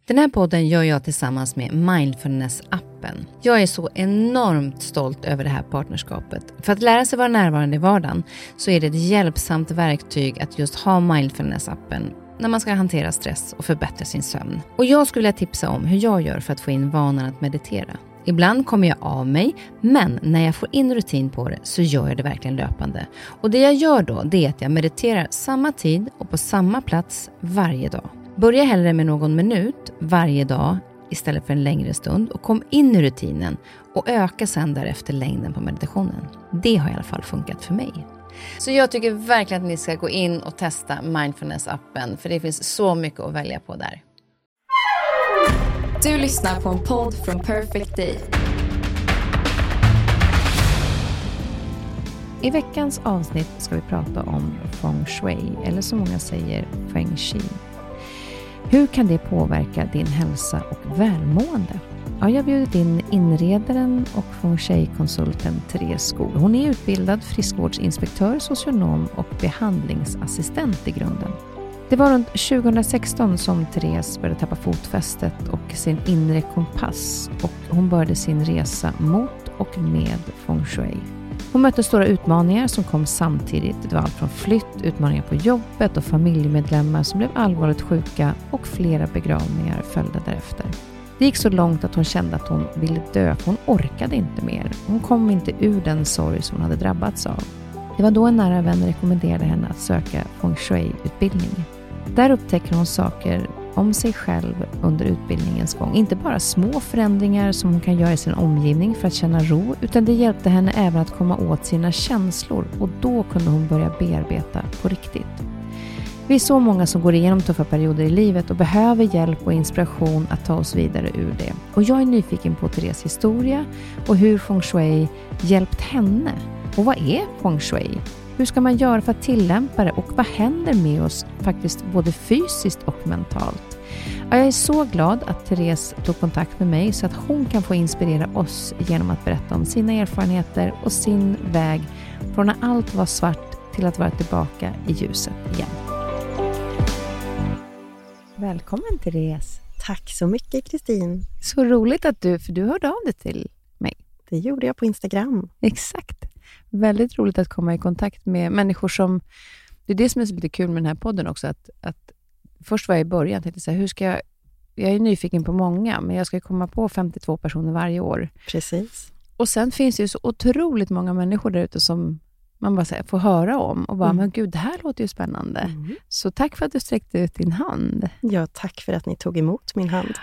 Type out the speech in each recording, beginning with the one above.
Den här podden gör jag tillsammans med Mindfulness-appen. Jag är så enormt stolt över det här partnerskapet. För att lära sig vara närvarande i vardagen så är det ett hjälpsamt verktyg att just ha Mindfulness-appen när man ska hantera stress och förbättra sin sömn. Och jag skulle vilja tipsa om hur jag gör för att få in vanan att meditera. Ibland kommer jag av mig, men när jag får in rutin på det så gör jag det verkligen löpande. Och det jag gör då, det är att jag mediterar samma tid och på samma plats varje dag. Börja hellre med någon minut varje dag istället för en längre stund och kom in i rutinen och öka sedan därefter längden på meditationen. Det har i alla fall funkat för mig. Så jag tycker verkligen att ni ska gå in och testa Mindfulness-appen för det finns så mycket att välja på där. Du lyssnar på en podd från Perfect Day. I veckans avsnitt ska vi prata om feng shui, eller som många säger feng shui. Hur kan det påverka din hälsa och välmående? Ja, jag har bjudit in inredaren och feng shui-konsulten Therese Skog. Hon är utbildad friskvårdsinspektör, socionom och behandlingsassistent i grunden. Det var runt 2016 som Therese började tappa fotfästet och sin inre kompass. Och hon började sin resa mot och med feng shui. Hon mötte stora utmaningar som kom samtidigt. Det var allt från flytt, utmaningar på jobbet och familjemedlemmar som blev allvarligt sjuka och flera begravningar följde därefter. Det gick så långt att hon kände att hon ville dö, för hon orkade inte mer. Hon kom inte ur den sorg som hon hade drabbats av. Det var då en nära vän rekommenderade henne att söka feng shui-utbildning. Där upptäcker hon saker om sig själv under utbildningens gång. Inte bara små förändringar som hon kan göra i sin omgivning för att känna ro, utan det hjälpte henne även att komma åt sina känslor och då kunde hon börja bearbeta på riktigt. Vi är så många som går igenom tuffa perioder i livet och behöver hjälp och inspiration att ta oss vidare ur det. Och jag är nyfiken på Therese historia och hur feng shui hjälpt henne. Och vad är feng shui? Hur ska man göra för att tillämpa det och vad händer med oss faktiskt både fysiskt och mentalt? Ja, jag är så glad att Therese tog kontakt med mig så att hon kan få inspirera oss genom att berätta om sina erfarenheter och sin väg från när allt var svart till att vara tillbaka i ljuset igen. Välkommen Therese. Tack så mycket Kristin. Så roligt att du hörde av dig till mig. Det gjorde jag på Instagram. Exakt. Väldigt roligt att komma i kontakt med människor som... Det är det som är så lite kul med den här podden också. Att först var jag i början tänkte så här, hur ska jag är nyfiken på många, men jag ska komma på 52 personer varje år. Precis. Och sen finns det ju så otroligt många människor där ute som man bara får höra om. Och bara, men gud, det här låter ju spännande. Så tack för att du sträckte ut din hand. Ja, tack för att ni tog emot min hand.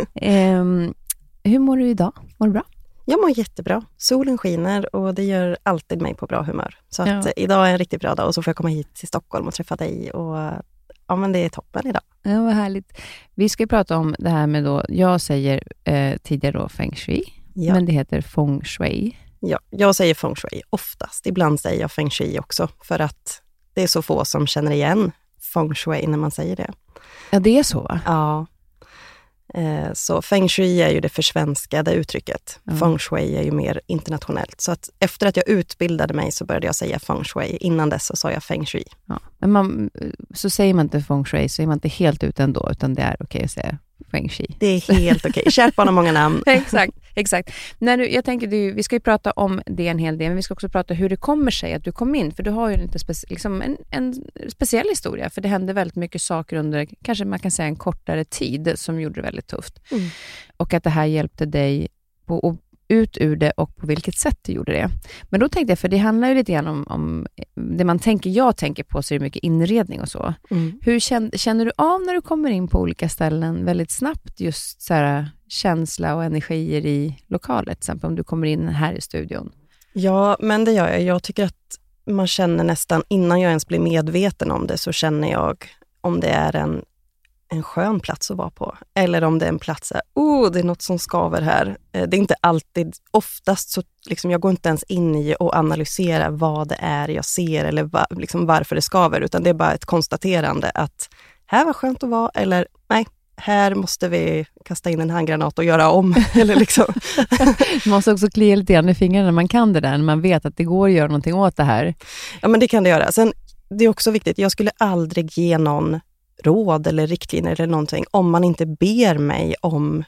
Hur mår du idag? Mår du bra? Jag mår jättebra. Solen skiner och det gör alltid mig på bra humör. Så att idag är en riktigt bra dag och så får jag komma hit till Stockholm och träffa dig. Och ja, men det är toppen idag. Ja, vad härligt. Vi ska prata om det här med då, jag säger tidigare då feng shui, men det heter feng shui. Ja, jag säger feng shui oftast. Ibland säger jag feng shui också för att det är så få som känner igen feng shui när man säger det. Ja, det är så va? Ja. Så feng shui är ju det försvenskade uttrycket. Feng shui är ju mer internationellt. Så att efter att jag utbildade mig så började jag säga feng shui. Innan dess så sa jag feng shui. Ja. Men så säger man inte feng shui så är man inte helt ute ändå, utan det är okej att säga feng shui. Det är helt okej. Kärt barn har många namn. Exakt. Jag tänker vi ska ju prata om det en hel del, men vi ska också prata hur det kommer sig att du kom in. För du har ju en speciell historia, för det hände väldigt mycket saker under, kanske man kan säga en kortare tid, som gjorde det väldigt tufft. Och att det här hjälpte dig på ut ur det och på vilket sätt du gjorde det. Men då tänkte jag, för det handlar ju lite grann om det jag tänker på, så är det mycket inredning och så. Hur känner du av när du kommer in på olika ställen väldigt snabbt, just så här, känsla och energier i lokalet, till exempel om du kommer in här i studion? Ja, men det gör jag. Jag tycker att man känner nästan, innan jag ens blir medveten om det, så känner jag om det är en skön plats att vara på. Eller om det är en plats där, det är något som skaver här. Det är inte alltid, oftast så liksom, jag går inte ens in i och analyserar vad det är jag ser eller varför det skaver. Utan det är bara ett konstaterande att här var skönt att vara, eller nej, här måste vi kasta in en handgranat och göra om. Eller liksom. Man måste också klia lite grann i fingrarna när man kan det där, när man vet att det går att göra någonting åt det här. Ja, men det kan det göra. Sen, det är också viktigt, jag skulle aldrig ge någon råd eller riktlinjer eller någonting om man inte ber mig om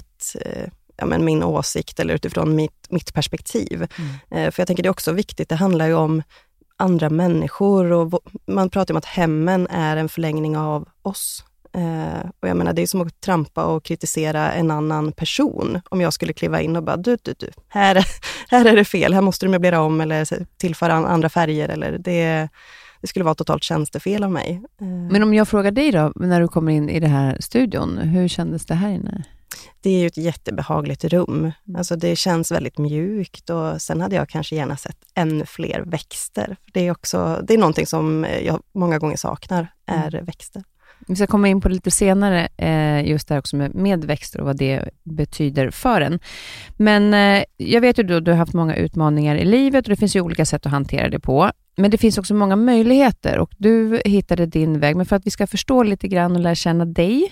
min åsikt eller utifrån mitt perspektiv. För jag tänker det är också viktigt, det handlar ju om andra människor och man pratar om att hemmen är en förlängning av oss. Och jag menar, det är som att trampa och kritisera en annan person. Om jag skulle kliva in och bara, du, här är det fel, här måste du möblera om eller tillföra andra färger. Eller det skulle vara totalt tjänstefel av mig. Men om jag frågar dig då, när du kommer in i det här studion, hur kändes det här inne? Det är ju ett jättebehagligt rum. Alltså det känns väldigt mjukt och sen hade jag kanske gärna sett ännu fler växter. Det är någonting som jag många gånger saknar, är växter. Vi ska komma in på det lite senare, just där också med växter och vad det betyder för en. Men jag vet ju då, du har haft många utmaningar i livet och det finns ju olika sätt att hantera det på. Men det finns också många möjligheter och du hittade din väg. Men för att vi ska förstå lite grann och lära känna dig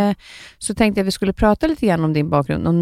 så tänkte jag att vi skulle prata lite grann om din bakgrund och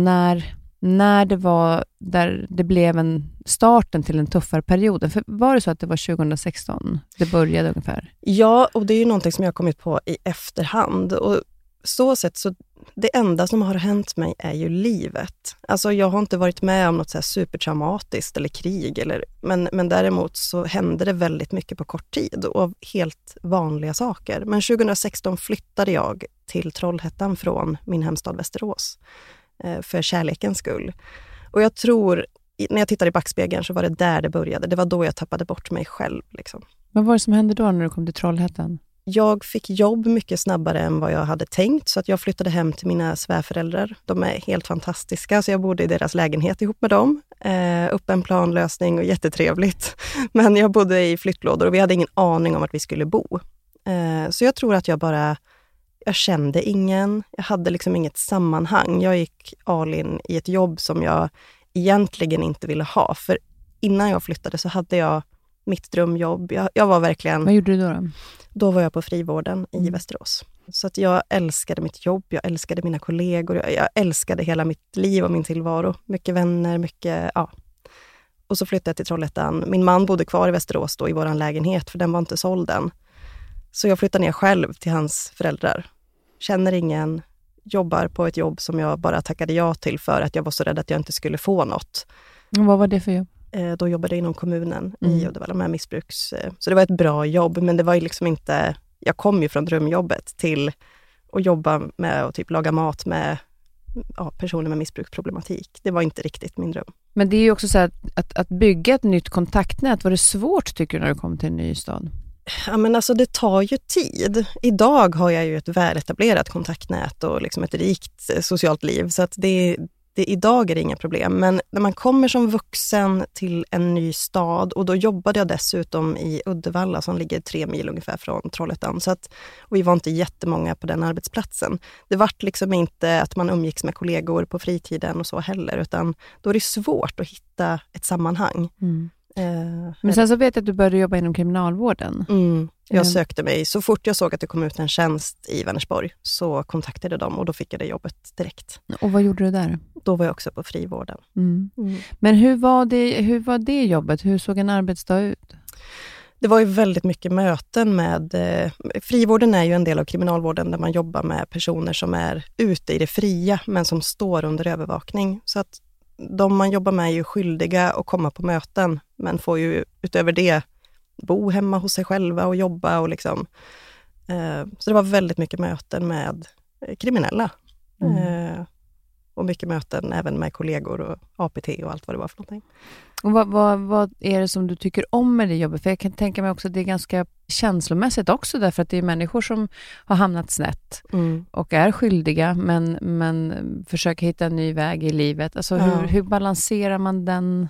när det var där det blev en starten till en tuffare period. För var det så att det var 2016 det började ungefär? Ja, och det är ju någonting som jag har kommit på i efterhand. Och så sett så det enda som har hänt mig är ju livet. Alltså jag har inte varit med om något så här supertraumatiskt eller krig. Men däremot så hände det väldigt mycket på kort tid och helt vanliga saker. Men 2016 flyttade jag till Trollhättan från min hemstad Västerås. För kärlekens skull. Och jag tror, när jag tittar i backspegeln så var det där det började. Det var då jag tappade bort mig själv. Liksom. Vad var det som hände då när du kom till Trollhättan? Jag fick jobb mycket snabbare än vad jag hade tänkt. Så att jag flyttade hem till mina svärföräldrar. De är helt fantastiska. Så jag bodde i deras lägenhet ihop med dem. Upp en planlösning och jättetrevligt. Men jag bodde i flyttlådor och vi hade ingen aning om att vi skulle bo. Så jag tror att jag kände ingen, jag hade liksom inget sammanhang. Jag gick all in i ett jobb som jag egentligen inte ville ha. För innan jag flyttade så hade jag mitt drömjobb. Jag var verkligen... Vad gjorde du då? Då var jag på frivården i Västerås. Så att jag älskade mitt jobb, jag älskade mina kollegor, jag älskade hela mitt liv och min tillvaro. Mycket vänner, mycket... Ja. Och så flyttade jag till Trollhättan. Min man bodde kvar i Västerås då i våran lägenhet, för den var inte såld än. Så jag flyttade ner själv till hans föräldrar. Känner ingen, jobbar på ett jobb som jag bara tackade ja till för att jag var så rädd att jag inte skulle få något. Och vad var det för jobb? Då jobbade jag inom kommunen i Uddevalla med missbruks... Så det var ett bra jobb, men det var ju liksom inte... Jag kom ju från drömjobbet till att jobba med och typ laga mat med personer med missbruksproblematik. Det var inte riktigt min dröm. Men det är ju också så att bygga ett nytt kontaktnät, var det svårt tycker du när du kom till en ny stad? Ja, men alltså det tar ju tid. Idag har jag ju ett väletablerat kontaktnät och liksom ett rikt socialt liv. Så att idag är det inga problem. Men när man kommer som vuxen till en ny stad, och då jobbade jag dessutom i Uddevalla som ligger 3 mil ungefär från Trollhättan. Och vi var inte jättemånga på den arbetsplatsen. Det vart liksom inte att man umgicks med kollegor på fritiden och så heller. Utan då är det svårt att hitta ett sammanhang. Men sen så vet jag att du började jobba inom kriminalvården. Jag sökte mig, så fort jag såg att det kom ut en tjänst i Vänersborg så kontaktade de och då fick jag det jobbet direkt. Och vad gjorde du där? Då var jag också på frivården. Men hur var det jobbet? Hur såg en arbetsdag ut? Det var ju väldigt mycket möten med... frivården är ju en del av kriminalvården där man jobbar med personer som är ute i det fria men som står under övervakning. Så att de man jobbar med är ju skyldiga att komma på möten, men får ju utöver det bo hemma hos sig själva och jobba och liksom. Så det var väldigt mycket möten med kriminella. Och mycket möten även med kollegor och APT och allt vad det var för någonting. Och vad är det som du tycker om med det jobbet? För jag kan tänka mig också att det är ganska känslomässigt också, därför att det är människor som har hamnat snett och är skyldiga men försöker hitta en ny väg i livet. Alltså hur balanserar man den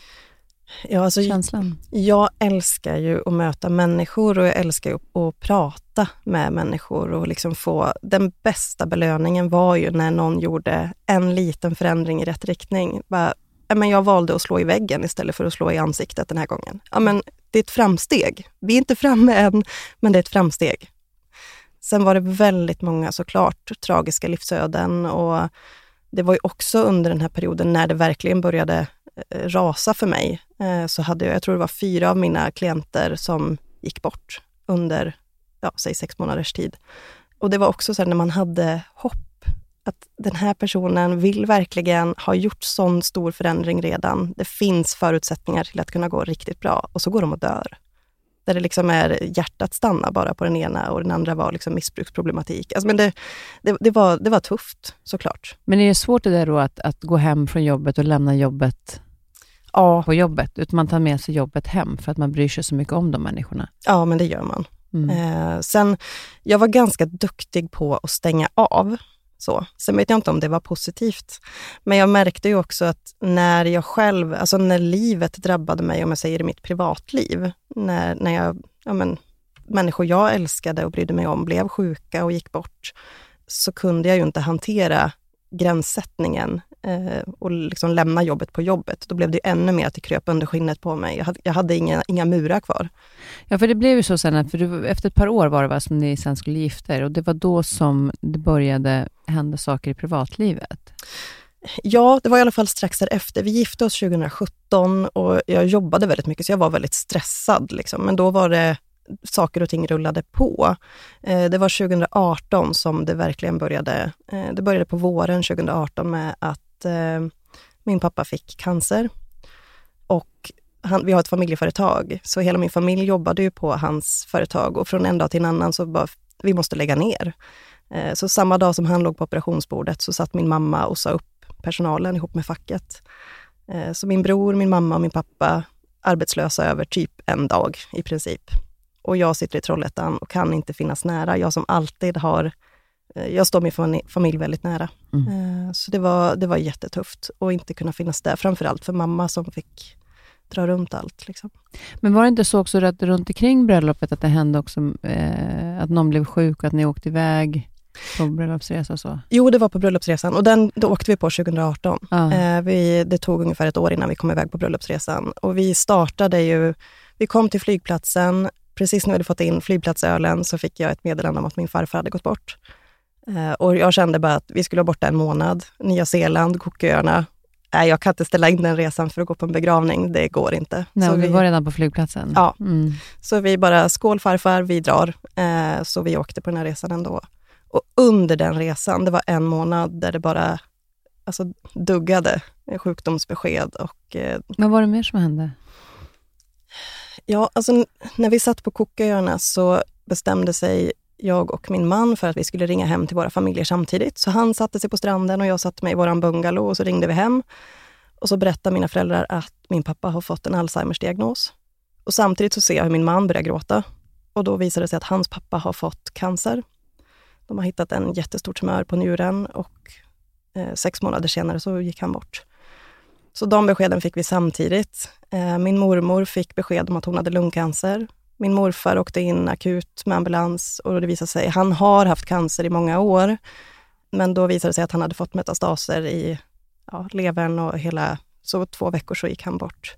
känslan? Jag älskar ju att möta människor och jag älskar att prata med människor och liksom få... Den bästa belöningen var ju när någon gjorde en liten förändring i rätt riktning. Men jag valde att slå i väggen istället för att slå i ansiktet den här gången. Ja, men det är ett framsteg. Vi är inte framme än, men det är ett framsteg. Sen var det väldigt många såklart tragiska livsöden och det var ju också under den här perioden när det verkligen började rasa för mig. Så hade jag tror det var 4 av mina klienter som gick bort under säg 6 månaders tid. Och det var också så här, när man hade hopp att den här personen vill verkligen ha gjort sån stor förändring redan. Det finns förutsättningar till att kunna gå riktigt bra. Och så går de och dör. Där det liksom är hjärtat stanna bara på den ena och den andra var liksom missbruksproblematik. Alltså, men det var tufft, såklart. Men är det svårt det där då att gå hem från jobbet och lämna jobbet på jobbet? Utan man tar med sig jobbet hem för att man bryr sig så mycket om de människorna. Ja, men det gör man. Sen, jag var ganska duktig på att stänga av. Så. Sen vet jag inte om det var positivt. Men jag märkte ju också att när jag själv, alltså när livet drabbade mig, om jag säger i mitt privatliv, när jag, människor jag älskade och brydde mig om blev sjuka och gick bort, så kunde jag ju inte hantera gränssättningen och liksom lämna jobbet på jobbet. Då blev det ju ännu mer att det kröp under skinnet på mig. Jag hade inga murar kvar. Ja, för det blev ju så sen, för efter ett par år var det som ni sen skulle gifta er, och det var då som det började hända saker i privatlivet. Ja, det var i alla fall strax därefter. Vi gifte oss 2017 och jag jobbade väldigt mycket, så jag var väldigt stressad liksom. Men då var det saker och ting rullade på. Det var 2018 som det verkligen började. Det började på våren 2018 med att min pappa fick cancer. Och vi har ett familjeföretag, så hela min familj jobbade ju på hans företag. Och från en dag till en annan så bara, vi måste lägga ner. Så samma dag som han låg på operationsbordet så satt min mamma och sa upp personalen ihop med facket. Så min bror, min mamma och min pappa arbetslösa över typ en dag i princip. Och jag sitter i Trollhättan och kan inte finnas nära. Jag som alltid jag står min familj väldigt nära. Så det var jättetufft att inte kunna finnas där. Framförallt för mamma som fick dra runt allt. Liksom. Men var det inte så också att runt omkring bröllopet att det hände också att någon blev sjuk och att ni åkte iväg på bröllopsresa och så? Jo, det var på bröllopsresan och då åkte vi på 2018. Det tog ungefär ett år innan vi kom iväg på bröllopsresan. Och vi kom till flygplatsen. Precis när vi hade fått in flygplatsölen så fick jag ett meddelande om att min farfar hade gått bort. Och jag kände bara att vi skulle vara borta en månad. Nya Zeeland, Cooköarna. Jag kan inte ställa in den resan för att gå på en begravning. Det går inte. Nej, så vi var redan på flygplatsen. Ja, så vi bara, skål farfar, vi drar. Så vi åkte på den här resan ändå. Och under den resan, det var en månad där det bara duggade sjukdomsbesked. Vad var det mer som hände? Ja, när vi satt på Cooköarna så bestämde sig jag och min man för att vi skulle ringa hem till våra familjer samtidigt. Så han satte sig på stranden och jag satte mig i våran bungalow och så ringde vi hem. Och så berättade mina föräldrar att min pappa har fått en Alzheimers diagnos. Och samtidigt så ser jag hur min man börjar gråta. Och då visade det sig att hans pappa har fått cancer. De har hittat en jättestor tumör på njuren och 6 månader senare så gick han bort. Så de beskeden fick vi samtidigt. Min mormor fick besked om att hon hade lungcancer. Min morfar åkte in akut med ambulans och det visade sig, han har haft cancer i många år. Men då visade det sig att han hade fått metastaser i levern och så 2 veckor så gick han bort.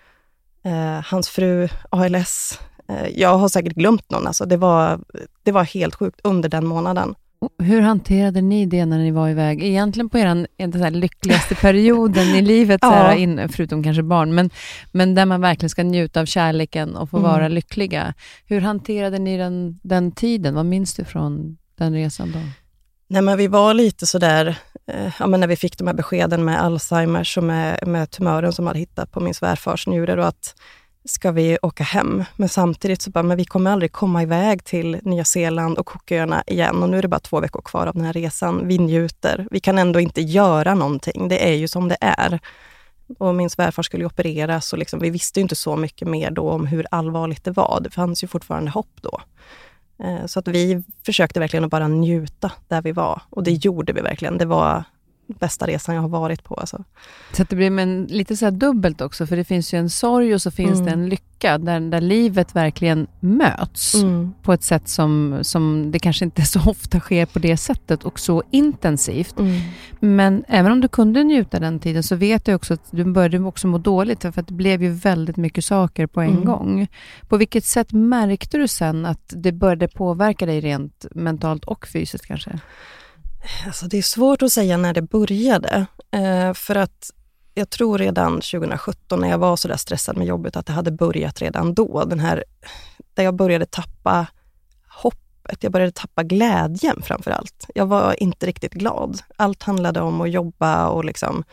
Hans fru, ALS, jag har säkert glömt någon. Det var helt sjukt under den månaden. Hur hanterade ni det när ni var iväg? Egentligen på er lyckligaste perioden i livet, förutom kanske barn, men där man verkligen ska njuta av kärleken och få vara lyckliga. Hur hanterade ni den tiden? Vad minns du från den resan då? Nej, men vi var lite sådär, när vi fick de här beskeden med Alzheimers och med tumören som hade hittat på min svärfars njure och att ska vi åka hem. Men samtidigt så men vi kommer aldrig komma iväg till Nya Zeeland och Cooköarna igen. Och nu är det bara 2 veckor kvar av den här resan. Vi njuter. Vi kan ändå inte göra någonting. Det är ju som det är. Och min svärfar skulle opereras och vi visste ju inte så mycket mer då om hur allvarligt det var. Det fanns ju fortfarande hopp då. Så att vi försökte verkligen att bara njuta där vi var. Och det gjorde vi verkligen. Det var bästa resan jag har varit på. Så att det blir lite så här dubbelt också, för det finns ju en sorg och så finns det en lycka där livet verkligen möts på ett sätt som det kanske inte så ofta sker på det sättet och så intensivt. Men även om du kunde njuta den tiden så vet jag också att du började också må dåligt för att det blev ju väldigt mycket saker på en gång. På vilket sätt märkte du sen att det började påverka dig rent mentalt och fysiskt kanske? Det är svårt att säga när det började. För att jag tror redan 2017 när jag var så där stressad med jobbet att det hade börjat redan då. Där jag började tappa hoppet. Jag började tappa glädjen framför allt. Jag var inte riktigt glad. Allt handlade om att jobba och liksom.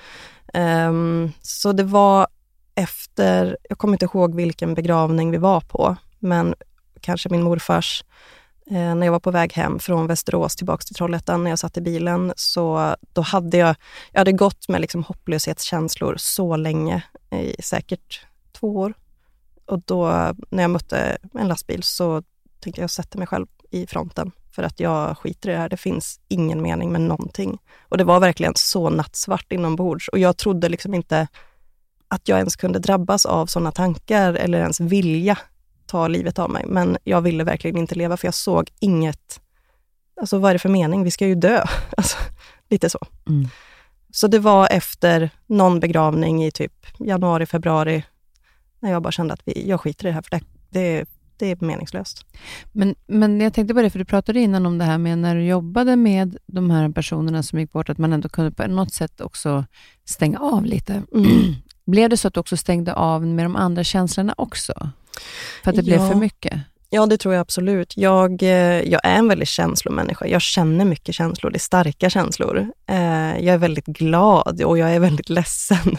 Så det var efter, jag kommer inte ihåg vilken begravning vi var på, men kanske min morfars, när jag var på väg hem från Västerås tillbaka till Trollhättan, när jag satt i bilen, så då hade jag hade gått med liksom hopplöshetskänslor så länge, i säkert 2 år. Och då när jag mötte en lastbil så tänkte jag sätta mig själv i fronten, för att jag skiter i det här. Det finns ingen mening med någonting. Och det var verkligen så nattsvart inombords. Och jag trodde liksom inte att jag ens kunde drabbas av sådana tankar eller ens vilja ta livet av mig. Men jag ville verkligen inte leva, för jag såg inget. Alltså vad är det för mening? Vi ska ju dö. Alltså, lite så. Mm. Så det var efter någon begravning i typ januari, februari, när jag bara kände att jag skiter i det här, för det är meningslöst. Men jag tänkte på det, för du pratade innan om det här med när du jobbade med de här personerna som gick bort, att man ändå kunde på något sätt också stänga av lite. Mm. Blev det så att du också stängde av med de andra känslorna också? För att det blev för mycket? Ja, det tror jag absolut. Jag är en väldigt känslomänniska. Jag känner mycket känslor. Det är starka känslor. Jag är väldigt glad och jag är väldigt ledsen.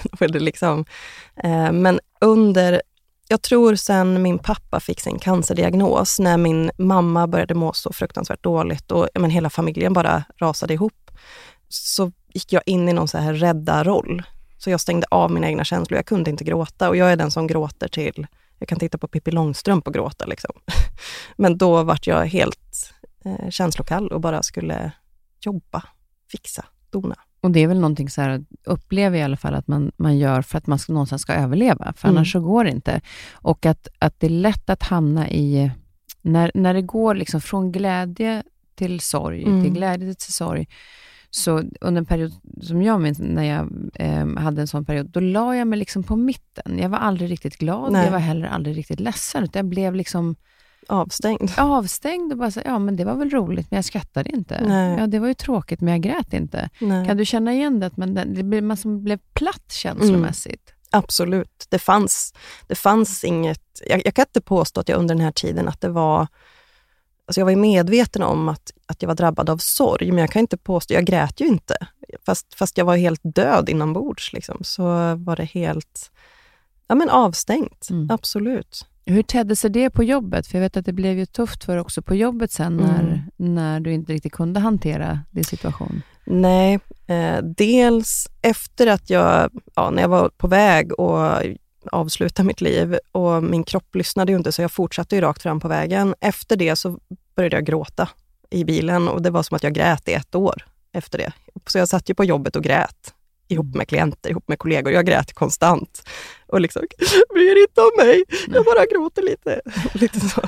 Men jag tror sen min pappa fick sin cancerdiagnos, när min mamma började må så fruktansvärt dåligt och hela familjen bara rasade ihop, så gick jag in i någon så här rädda roll. Så jag stängde av mina egna känslor. Jag kunde inte gråta, och jag är den som gråter till, jag kan titta på Pippi Långstrump och gråta liksom. Men då vart jag helt känslokall och bara skulle jobba, fixa, dona. Och det är väl någonting så här, upplever i alla fall att man gör för att man någonstans ska överleva. För annars så går det inte. Och att det är lätt att hamna i, när det går liksom från glädje till sorg, till glädje till sorg. Så under en period som jag minns, när jag hade en sån period, då la jag mig liksom på mitten. Jag var aldrig riktigt glad. Nej. Jag var heller aldrig riktigt ledsen. Utan jag blev liksom avstängd och bara så, ja, men det var väl roligt, men jag skrattade inte. Nej. Ja, det var ju tråkigt, men jag grät inte. Nej. Kan du känna igen det? Att man som blev platt känslomässigt? Absolut. Det fanns inget. Jag kan inte påstå att jag under den här tiden att det var. Alltså jag var medveten om att jag var drabbad av sorg, men jag kan inte påstå, jag grät ju inte. Fast jag var helt död inombords liksom, så var det helt avstängt. Absolut. Hur tedde sig det på jobbet? För jag vet att det blev ju tufft för också på jobbet sen när du inte riktigt kunde hantera din situation. Nej, dels efter att när jag var på väg och avsluta mitt liv, och min kropp lyssnade ju inte, så jag fortsatte ju rakt fram på vägen. Efter det så började jag gråta i bilen, och det var som att jag grät i 1 år efter det. Så jag satt ju på jobbet och grät ihop med klienter, ihop med kollegor. Jag grät konstant och liksom, bryr inte om mig, jag bara gråter lite så.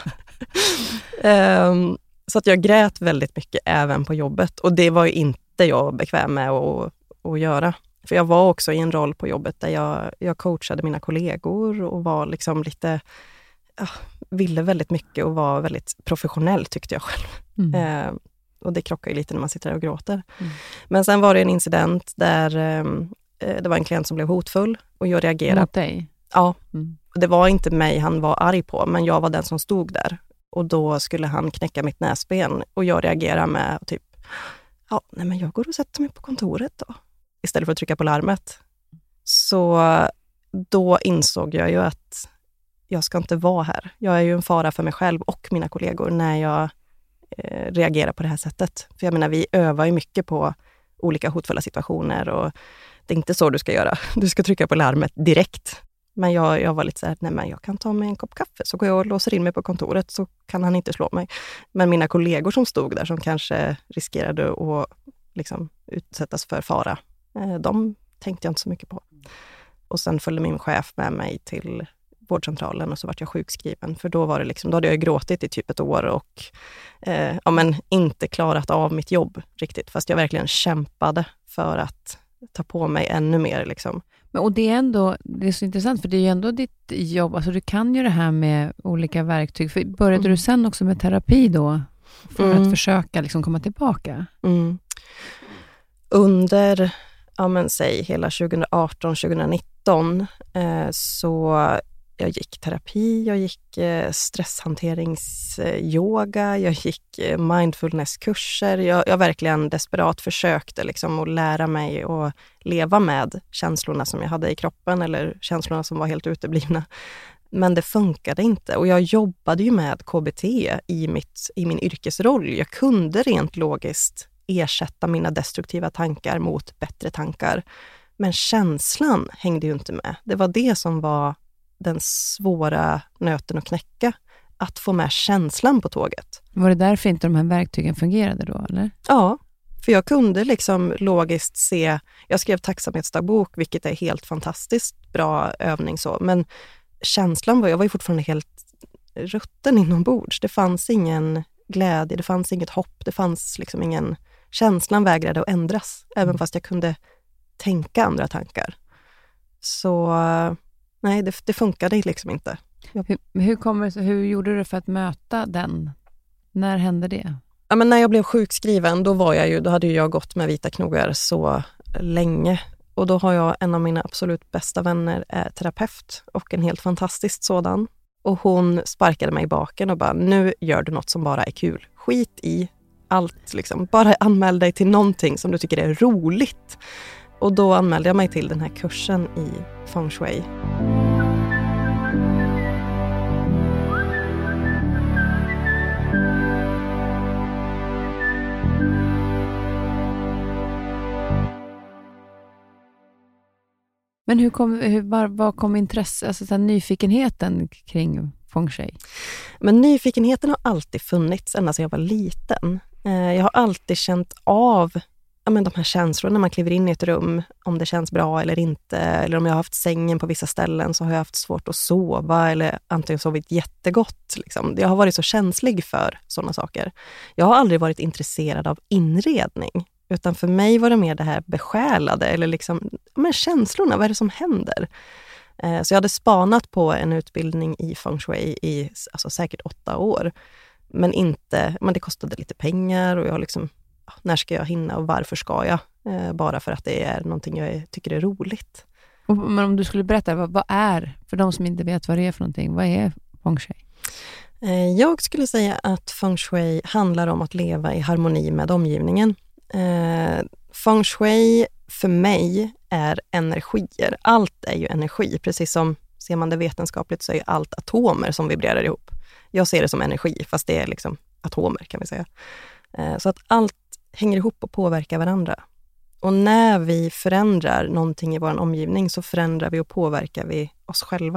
Så att jag grät väldigt mycket även på jobbet, och det var ju inte jag bekväm med att göra. För jag var också i en roll på jobbet där jag coachade mina kollegor och var liksom lite, ville väldigt mycket och var väldigt professionell, tyckte jag själv. Och det krockar ju lite när man sitter där och gråter. Men sen var det en incident där det var en klient som blev hotfull, och jag reagerade. Mot dig? Ja, och det var inte mig han var arg på, men jag var den som stod där. Och då skulle han knäcka mitt näsben, och jag reagerade med typ, men jag går och sätter mig på kontoret då, istället för att trycka på larmet. Så då insåg jag ju att jag ska inte vara här. Jag är ju en fara för mig själv och mina kollegor när jag reagerar på det här sättet. För jag menar, vi övar ju mycket på olika hotfulla situationer, och det är inte så du ska göra. Du ska trycka på larmet direkt. Men jag var lite så här, nej men jag kan ta mig en kopp kaffe, så går jag och låser in mig på kontoret, så kan han inte slå mig. Men mina kollegor som stod där, som kanske riskerade att liksom utsättas för fara, de tänkte jag inte så mycket på. Och sen följde min chef med mig till vårdcentralen, och så vart jag sjukskriven. För då var det liksom, då hade jag gråtit i typ 1 år och inte klarat av mitt jobb riktigt. Fast jag verkligen kämpade för att ta på mig ännu mer liksom. Och det är så intressant, för det är ju ändå ditt jobb. Alltså du kan ju det här med olika verktyg. För började du sen också med terapi då? För att försöka liksom komma tillbaka? Under, säg hela 2018-2019 så Jag gick terapi, jag gick stresshanteringsyoga, jag gick mindfulnesskurser. Jag verkligen desperat försökte liksom att lära mig att leva med känslorna som jag hade i kroppen eller känslorna som var helt uteblivna. Men det funkade inte och jag jobbade ju med KBT i min yrkesroll. Jag kunde rent logiskt ersätta mina destruktiva tankar mot bättre tankar. Men känslan hängde ju inte med. Det var det som var den svåra nöten att knäcka. Att få med känslan på tåget. Var det därför inte de här verktygen fungerade då, eller? Ja, för jag kunde liksom logiskt se. Jag skrev tacksamhetsdagbok, vilket är helt fantastiskt bra övning så. Men känslan jag var ju fortfarande helt rutten inombords. Det fanns ingen glädje, det fanns inget hopp, det fanns liksom ingen. Känslan vägrade att ändras, även fast jag kunde tänka andra tankar. Så nej, det funkade liksom inte. Hur gjorde du för att möta den? När hände det? Ja, men när jag blev sjukskriven, då hade jag gått med vita knogar så länge. Och då har jag en av mina absolut bästa vänner är terapeut och en helt fantastisk sådan. Och hon sparkade mig i baken och bara, nu gör du något som bara är kul. Skit i allt liksom. Bara anmäl dig till någonting som du tycker är roligt. Och då anmälde jag mig till den här kursen i Feng Shui. Men vad kom intresse, alltså den nyfikenheten kring Feng Shui? Men nyfikenheten har alltid funnits ända sedan jag var liten. Jag har alltid känt av de här känslorna när man kliver in i ett rum, om det känns bra eller inte, eller om jag har haft sängen på vissa ställen så har jag haft svårt att sova eller antingen sovit jättegott. Liksom. Jag har varit så känslig för sådana saker. Jag har aldrig varit intresserad av inredning, utan för mig var det mer det här besjälade eller liksom, känslorna, vad är det som händer? Så jag hade spanat på en utbildning i Feng Shui i säkert 8 år, men det kostade lite pengar och jag liksom, när ska jag hinna och varför ska jag? Bara för att det är någonting jag tycker är roligt. Men om du skulle berätta, vad är, för de som inte vet vad det är för någonting, vad är Feng Shui? Jag skulle säga att Feng Shui handlar om att leva i harmoni med omgivningen. Feng Shui för mig är energier. Allt är ju energi. Precis som ser man det vetenskapligt så är ju allt atomer som vibrerar ihop. Jag ser det som energi, fast det är liksom atomer kan vi säga. Så att allt hänger ihop och påverkar varandra. Och när vi förändrar någonting i vår omgivning så förändrar vi och påverkar vi oss själva.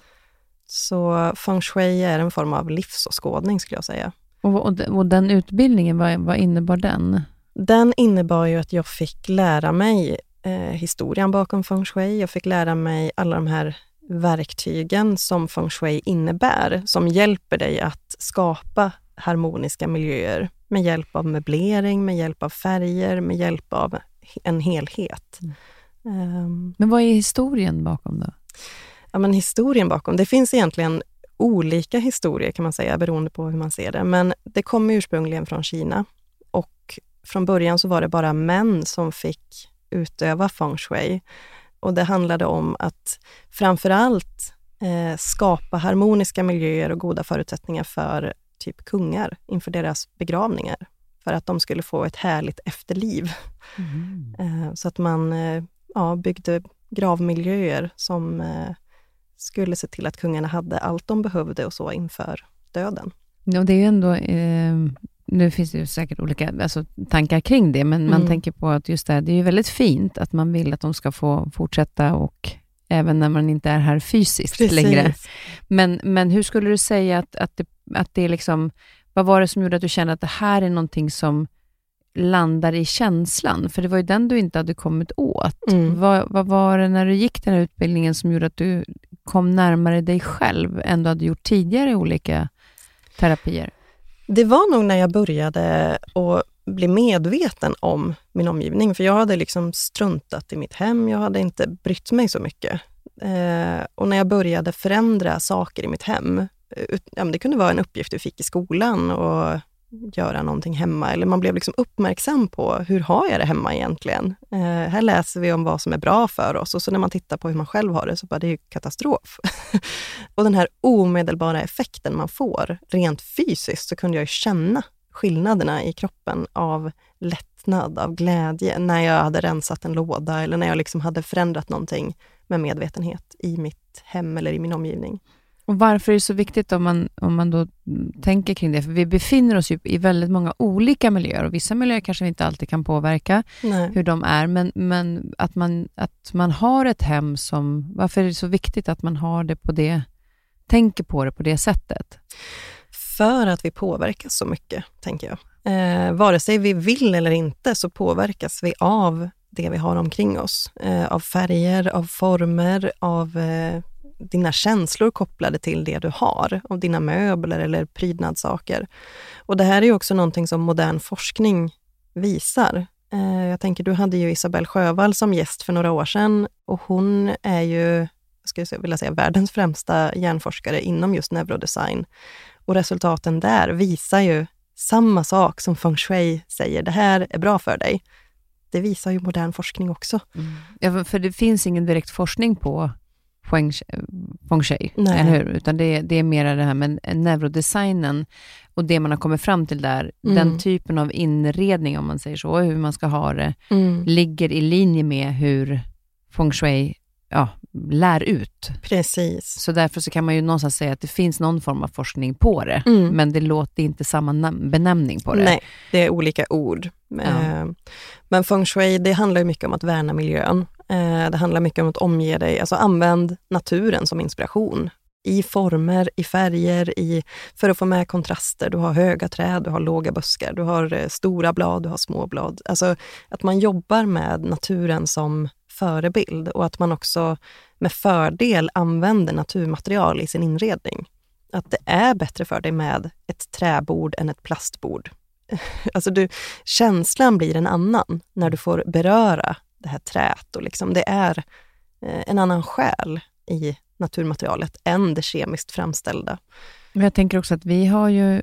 Så Feng Shui är en form av livsåskådning skulle jag säga. Och den utbildningen, vad innebar den? Den innebar ju att jag fick lära mig historien bakom Feng Shui. Jag fick lära mig alla de här verktygen som Feng Shui innebär. Som hjälper dig att skapa harmoniska miljöer med hjälp av möblering, med hjälp av färger, med hjälp av en helhet. Men vad är historien bakom då? Ja, men historien bakom, det finns egentligen olika historier kan man säga beroende på hur man ser det. Men det kommer ursprungligen från Kina och från början så var det bara män som fick utöva Feng Shui. Och det handlade om att framförallt skapa harmoniska miljöer och goda förutsättningar för typ kungar inför deras begravningar. För att de skulle få ett härligt efterliv. Så att man byggde gravmiljöer som skulle se till att kungarna hade allt de behövde och så inför döden. Ja, det är ju ändå, nu finns det ju säkert olika tankar kring det, men man tänker på att just det är ju väldigt fint att man vill att de ska få fortsätta och även när man inte är här fysiskt längre. Men hur skulle du säga att det är liksom, vad var det som gjorde att du kände att det här är någonting som landar i känslan? För det var ju den du inte hade kommit åt. Vad var det när du gick den här utbildningen som gjorde att du kom närmare dig själv än du hade gjort tidigare i olika terapier? Det var nog när jag började att bli medveten om min omgivning. För jag hade liksom struntat i mitt hem. Jag hade inte brytt mig så mycket. Och när jag började förändra saker i mitt hem. Det kunde vara en uppgift du fick i skolan. Och göra någonting hemma. Eller man blev liksom uppmärksam på hur har jag det hemma egentligen. Här läser vi om vad som är bra för oss. Och så när man tittar på hur man själv har det så bara det är ju katastrof. Och den här omedelbara effekten man får rent fysiskt så kunde jag ju känna skillnaderna i kroppen av lättnad, av glädje när jag hade rensat en låda eller när jag liksom hade förändrat någonting med medvetenhet i mitt hem eller i min omgivning. Och varför är det så viktigt om man då tänker kring det? För vi befinner oss ju i väldigt många olika miljöer och vissa miljöer kanske vi inte alltid kan påverka hur de är. Men att man har ett hem som... Varför är det så viktigt att man har det på det... Tänker på det på det sättet? För att vi påverkas så mycket, tänker jag. Vare sig vi vill eller inte så påverkas vi av det vi har omkring oss. Av färger, av former, av dina känslor kopplade till det du har. Av dina möbler eller prydnadssaker. Och det här är ju också någonting som modern forskning visar. Jag tänker, du hade ju Isabelle Sjövall som gäst för några år sedan. Och hon är ju, vilja säga, världens främsta hjärnforskare inom just neurodesign. Och resultaten där visar ju samma sak som feng shui säger. Det här är bra för dig. Det visar ju modern forskning också. Ja, för det finns ingen direkt forskning på feng shui, eller hur? Utan det är mer det här med neurodesignen och det man har kommit fram till där. Den typen av inredning, om man säger så, hur man ska ha det, ligger i linje med hur feng shui lär ut. Precis. Så därför så kan man ju någonstans säga att det finns någon form av forskning på det. Men det låter inte samma benämning på det. Nej, det är olika ord. Men feng shui, det handlar ju mycket om att värna miljön. Det handlar mycket om att omge dig, alltså använd naturen som inspiration. I former, i färger, för att få med kontraster. Du har höga träd, du har låga buskar, du har stora blad, du har små blad. Alltså att man jobbar med naturen som förebild och att man också med fördel använder naturmaterial i sin inredning. Att det är bättre för dig med ett träbord än ett plastbord. Alltså känslan blir en annan när du får beröra det här träet och liksom det är en annan själ i naturmaterialet än det kemiskt framställda. Jag tänker också att vi har ju,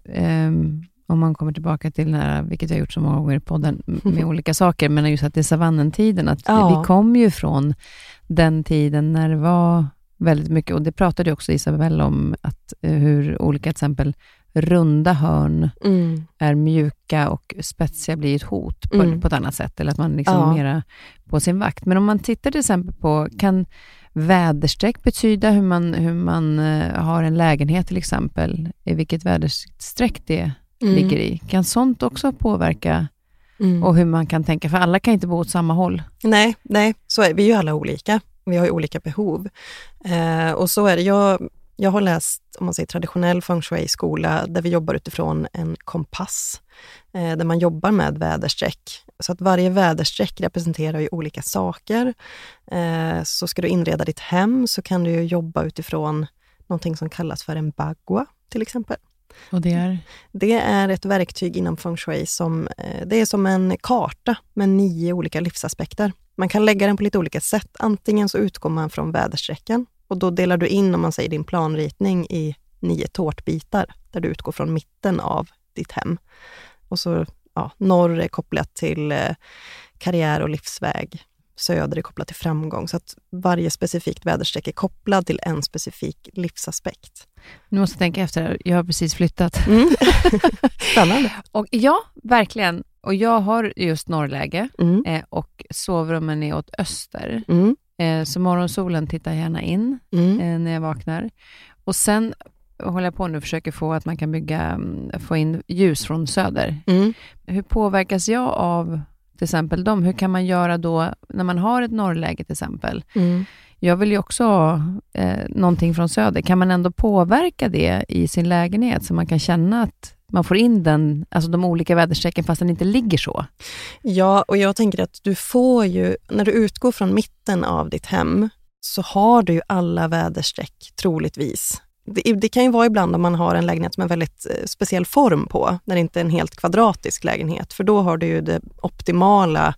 om man kommer tillbaka till den här, vilket jag har gjort så många gånger i podden med olika saker, men just att det är savannentiden, att vi kom ju från den tiden när det var väldigt mycket, och det pratade också Isabelle om, att hur olika till exempel runda hörn är mjuka och spetsiga blir ett hot på ett annat sätt, eller att man liksom mera på sin vakt. Men om man tittar till exempel på, kan väderstreck betyda hur man har en lägenhet till exempel, i vilket väderstreck det ligger i? Kan sånt också påverka och hur man kan tänka? För alla kan inte bo åt samma håll. Nej, så är vi ju alla olika. Vi har ju olika behov. Och så är det. Jag har läst, om man säger traditionell feng shui-skola, där vi jobbar utifrån en kompass. Där man jobbar med väderstreck. Så att varje väderstreck representerar ju olika saker. Så ska du inreda ditt hem så kan du ju jobba utifrån någonting som kallas för en bagua till exempel. Och det är? Det är ett verktyg inom feng shui som, det är som en karta med 9 olika livsaspekter. Man kan lägga den på lite olika sätt. Antingen så utgår man från väderstrecken och då delar du in, om man säger din planritning, i 9 tårtbitar där du utgår från mitten av ditt hem. Och så norr är kopplat till karriär och livsväg. Söder är kopplat till framgång. Så att varje specifikt väderstreck är kopplad till en specifik livsaspekt. Nu måste jag tänka efter. Jag har precis flyttat. Spännande. Och ja, verkligen. Och jag har just norrläge och sovrummen är åt öster. Så morgonsolen tittar gärna in när jag vaknar. Och sen håller jag på nu och försöker få att man kan få in ljus från söder. Hur påverkas jag av till exempel dem? Hur kan man göra då när man har ett norrläge till exempel? Jag vill ju också ha någonting från söder. Kan man ändå påverka det i sin lägenhet så man kan känna att man får in de olika väderstrecken fast den inte ligger så? Ja, och jag tänker att du får ju, när du utgår från mitten av ditt hem så har du ju alla väderstreck troligtvis. Det kan ju vara ibland om man har en lägenhet som är väldigt speciell form på, när det inte är en helt kvadratisk lägenhet, för då har du ju det optimala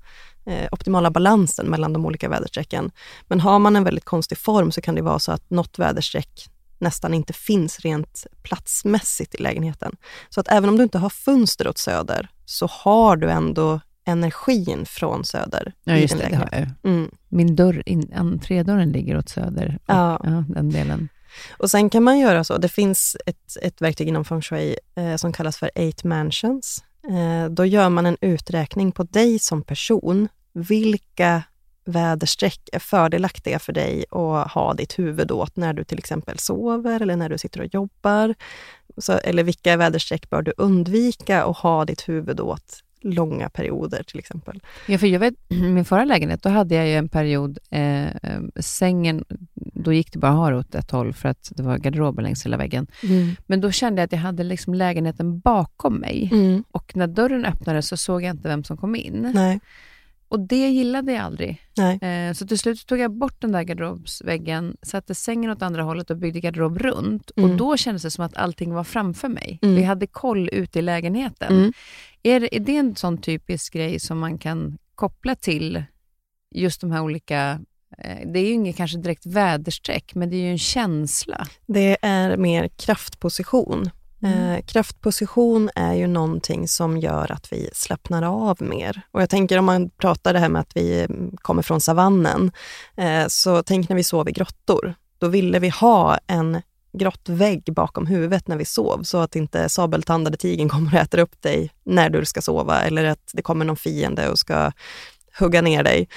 balansen mellan de olika väderstrecken. Men har man en väldigt konstig form så kan det vara så att något väderstreck nästan inte finns rent platsmässigt i lägenheten. Så att även om du inte har fönster åt söder så har du ändå energin från söder. Ja, just det har jag. Min dörr, entrédörren ligger åt söder. Ja, den delen. Och sen kan man göra så. Det finns ett verktyg inom feng shui som kallas för 8 mansions. Då gör man en uträkning på dig som person. Vilka väderstreck är fördelaktiga för dig att ha ditt huvud åt när du till exempel sover eller när du sitter och jobbar. Eller vilka väderstreck bör du undvika att ha ditt huvud åt långa perioder till exempel. Ja, för jag vet, min förra lägenhet, då hade jag ju en period, sängen, då gick det bara att ha åt ett håll för att det var garderober längs hela väggen. Men då kände jag att jag hade liksom lägenheten bakom mig. Och när dörren öppnades så såg jag inte vem som kom in. Nej. Och det gillade jag aldrig. Nej. Så till slut tog jag bort den där garderobsväggen, satte sängen åt andra hållet och byggde garderob runt. Och då kändes det som att allting var framför mig. Vi hade koll ute i lägenheten. Är det en sån typisk grej som man kan koppla till just de här olika... Det är ju inget kanske direkt väderstreck, men det är ju en känsla. Det är mer kraftposition. Kraftposition är ju någonting som gör att vi slappnar av mer. Och jag tänker om man pratar det här med att vi kommer från savannen, så tänk när vi sov i grottor. Då ville vi ha en grottvägg bakom huvudet när vi sov, så att inte sabeltandade tigern kommer och äter upp dig när du ska sova, eller att det kommer någon fiende och ska hugga ner dig.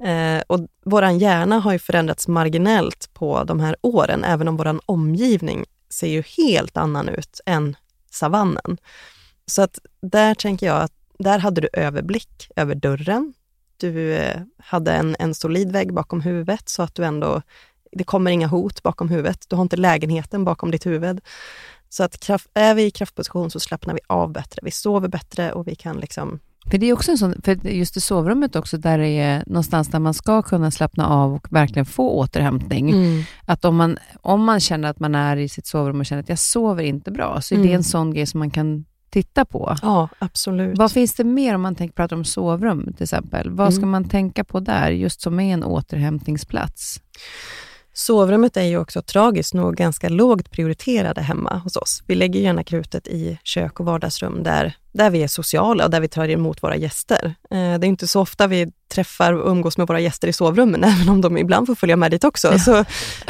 Och våran hjärna har ju förändrats marginellt på de här åren, även om våran omgivning ser ju helt annan ut än savannen. Så att där tänker jag att där hade du överblick över dörren. Du hade en solid vägg bakom huvudet, så att du ändå, det kommer inga hot bakom huvudet. Du har inte lägenheten bakom ditt huvud. Så att är vi i kraftposition så slappnar vi av bättre. Vi sover bättre och vi kan liksom... För det är också en sån, för just i sovrummet också, där det är någonstans där man ska kunna slappna av och verkligen få återhämtning. Att om man känner att man är i sitt sovrum och känner att jag sover inte bra, så är det en sån grej som man kan titta på. Ja, absolut. Vad finns det mer om man pratar om sovrum till exempel? Vad ska man tänka på där, just som är en återhämtningsplats? Sovrummet är ju också tragiskt nog ganska lågt prioriterade hemma hos oss. Vi lägger gärna krutet i kök och vardagsrum där vi är sociala och där vi tar emot våra gäster. Det är inte så ofta vi träffar och umgås med våra gäster i sovrummen, även om de ibland får följa med dit också. Ja.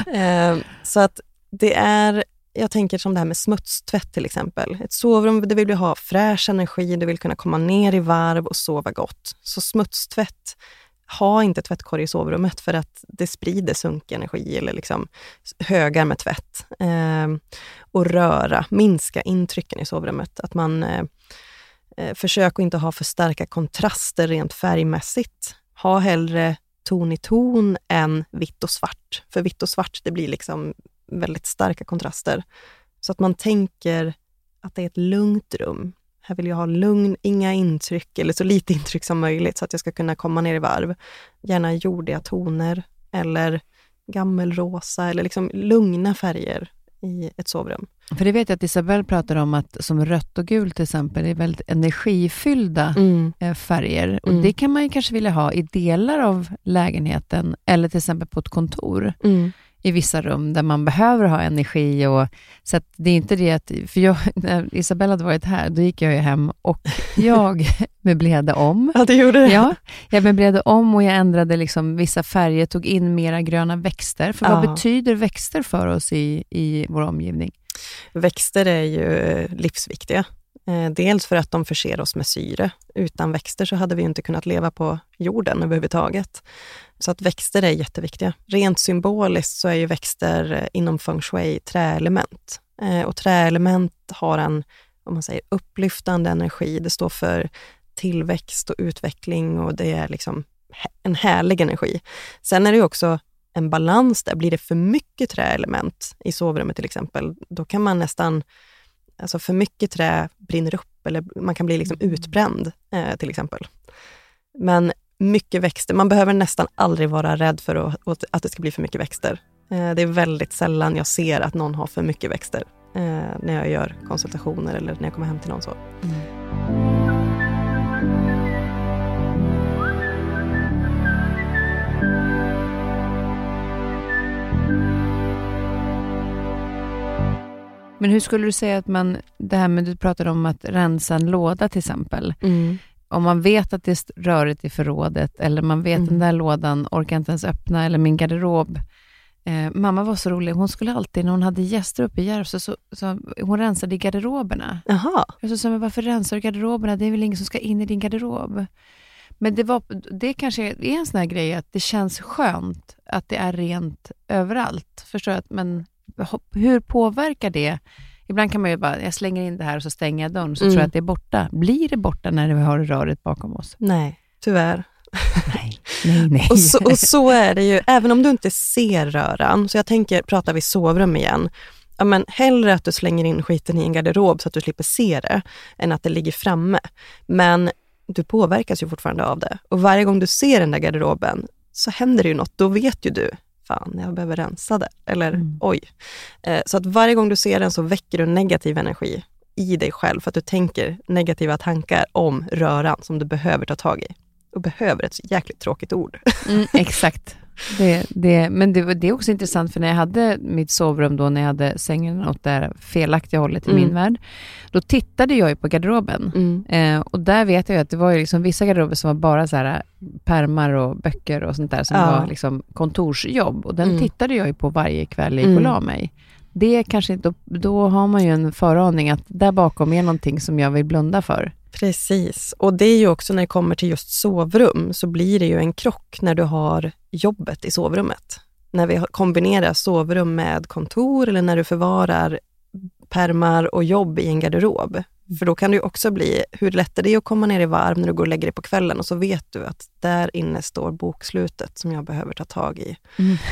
Så att det är, jag tänker som det här med smutstvätt till exempel. Ett sovrum, det vill vi ha fräsch energi, du vill kunna komma ner i varv och sova gott. Så smutstvätt, ha inte tvättkorg i sovrummet för att det sprider sunkig energi eller liksom högar med tvätt. Och minska intrycken i sovrummet. Att man försöker inte ha för starka kontraster rent färgmässigt. Ha hellre ton i ton än vitt och svart. För vitt och svart, det blir liksom väldigt starka kontraster. Så att man tänker att det är ett lugnt rum. Här vill jag ha lugn, inga intryck eller så lite intryck som möjligt så att jag ska kunna komma ner i varv. Gärna jordiga toner eller gammelrosa eller liksom lugna färger i ett sovrum. För det vet jag att Isabelle pratar om att som rött och gult till exempel är väldigt energifyllda färger. Och det kan man ju kanske vilja ha i delar av lägenheten eller till exempel på ett kontor. I vissa rum där man behöver ha energi. Så att det är inte det att... För när Isabella hade varit här, då gick jag ju hem och jag möblerade om. Ja, det gjorde det. Ja, jag möblerade om och jag ändrade liksom vissa färger, tog in mera gröna växter. För vad betyder växter för oss i vår omgivning? Växter är ju livsviktiga. Dels för att de förser oss med syre. Utan växter så hade vi inte kunnat leva på jorden överhuvudtaget. Så att växter är jätteviktiga. Rent symboliskt så är ju växter inom feng shui träelement. Och träelement har en, om man säger, upplyftande energi. Det står för tillväxt och utveckling och det är liksom en härlig energi. Sen är det ju också en balans där. Blir det för mycket träelement i sovrummet till exempel, då kan man nästan... Alltså för mycket trä brinner upp eller man kan bli liksom utbränd till exempel. Men mycket växter, man behöver nästan aldrig vara rädd för att det ska bli för mycket växter. Det är väldigt sällan jag ser att någon har för mycket växter när jag gör konsultationer eller när jag kommer hem till någon så. Men hur skulle du säga att det här med du pratade om att rensa en låda till exempel. Om man vet att det är rörigt i förrådet eller man vet den där lådan orkar inte ens öppna eller min garderob. Mamma var så rolig. Hon skulle alltid när hon hade gäster uppe i Järvsö så hon rensade i garderoberna. Jaha. Jag så sa, men varför rensar du garderoberna? Det är väl ingen som ska in i din garderob. Men det kanske är en sån här grej att det känns skönt att det är rent överallt. Förstår jag? Men hur påverkar det? Ibland kan man ju bara, jag slänger in det här och så stänger jag dörren så tror jag att det är borta. Blir det borta när vi har röret bakom oss? Nej, tyvärr. Nej. Och så är det ju, även om du inte ser röran. Så jag tänker, pratar vi sovrum igen. Ja, men hellre att du slänger in skiten i en garderob så att du slipper se det än att det ligger framme. Men du påverkas ju fortfarande av det. Och varje gång du ser den där garderoben så händer det ju något. Då vet ju du, fan, jag behöver rensa det. Eller oj. Så att varje gång du ser den så väcker du negativ energi i dig själv. För att du tänker negativa tankar om röran som du behöver ta tag i. Och behöver ett jäkligt tråkigt ord. Exakt. Men det är också intressant för när jag hade mitt sovrum då, när jag hade sängen åt det felaktiga hållet i min värld, då tittade jag ju på garderoben. Och där vet jag ju att det var ju liksom vissa garderober som var bara så här pärmar och böcker och sånt där som var liksom kontorsjobb. Och den tittade jag ju på varje kväll jag gick och la mig. Det kanske inte, då har man ju en föraning att där bakom är någonting som jag vill blunda för. Precis, och det är ju också när det kommer till just sovrum så blir det ju en krock när du har jobbet i sovrummet. När vi kombinerar sovrum med kontor eller när du förvarar pärmar och jobb i en garderob. För då kan det ju också bli, hur lätt är det att komma ner i varv när du går och lägger dig på kvällen och så vet du att där inne står bokslutet som jag behöver ta tag i.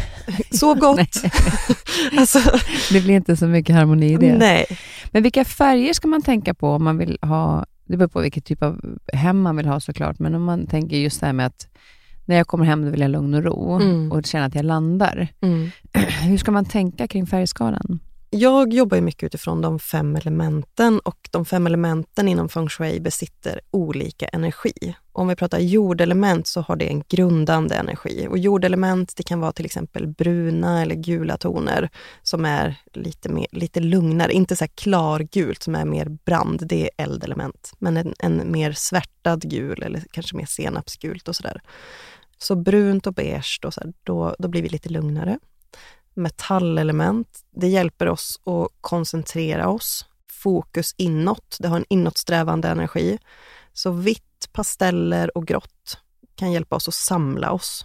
Sov gott! Alltså, det blir inte så mycket harmoni i det. Nej. Men vilka färger ska man tänka på om man vill ha, det beror på vilket typ av hem man vill ha såklart, men om man tänker just det här med att när jag kommer hem då vill jag lugn och ro och känna att jag landar. Hur ska man tänka kring färgskalan? Jag jobbar ju mycket utifrån de 5 elementen och de 5 elementen inom feng shui besitter olika energi. Om vi pratar jordelement så har det en grundande energi och jordelement det kan vara till exempel bruna eller gula toner som är lite lugnare, inte så här klargult som är mer brand, det är eldelement, men en mer svärtad gul eller kanske mer senapsgult och sådär. Så brunt och beige då blir vi lite lugnare. Metallelement, det hjälper oss att koncentrera oss, fokus inåt, det har en inåtsträvande energi. Så vitt, pasteller och grått kan hjälpa oss att samla oss.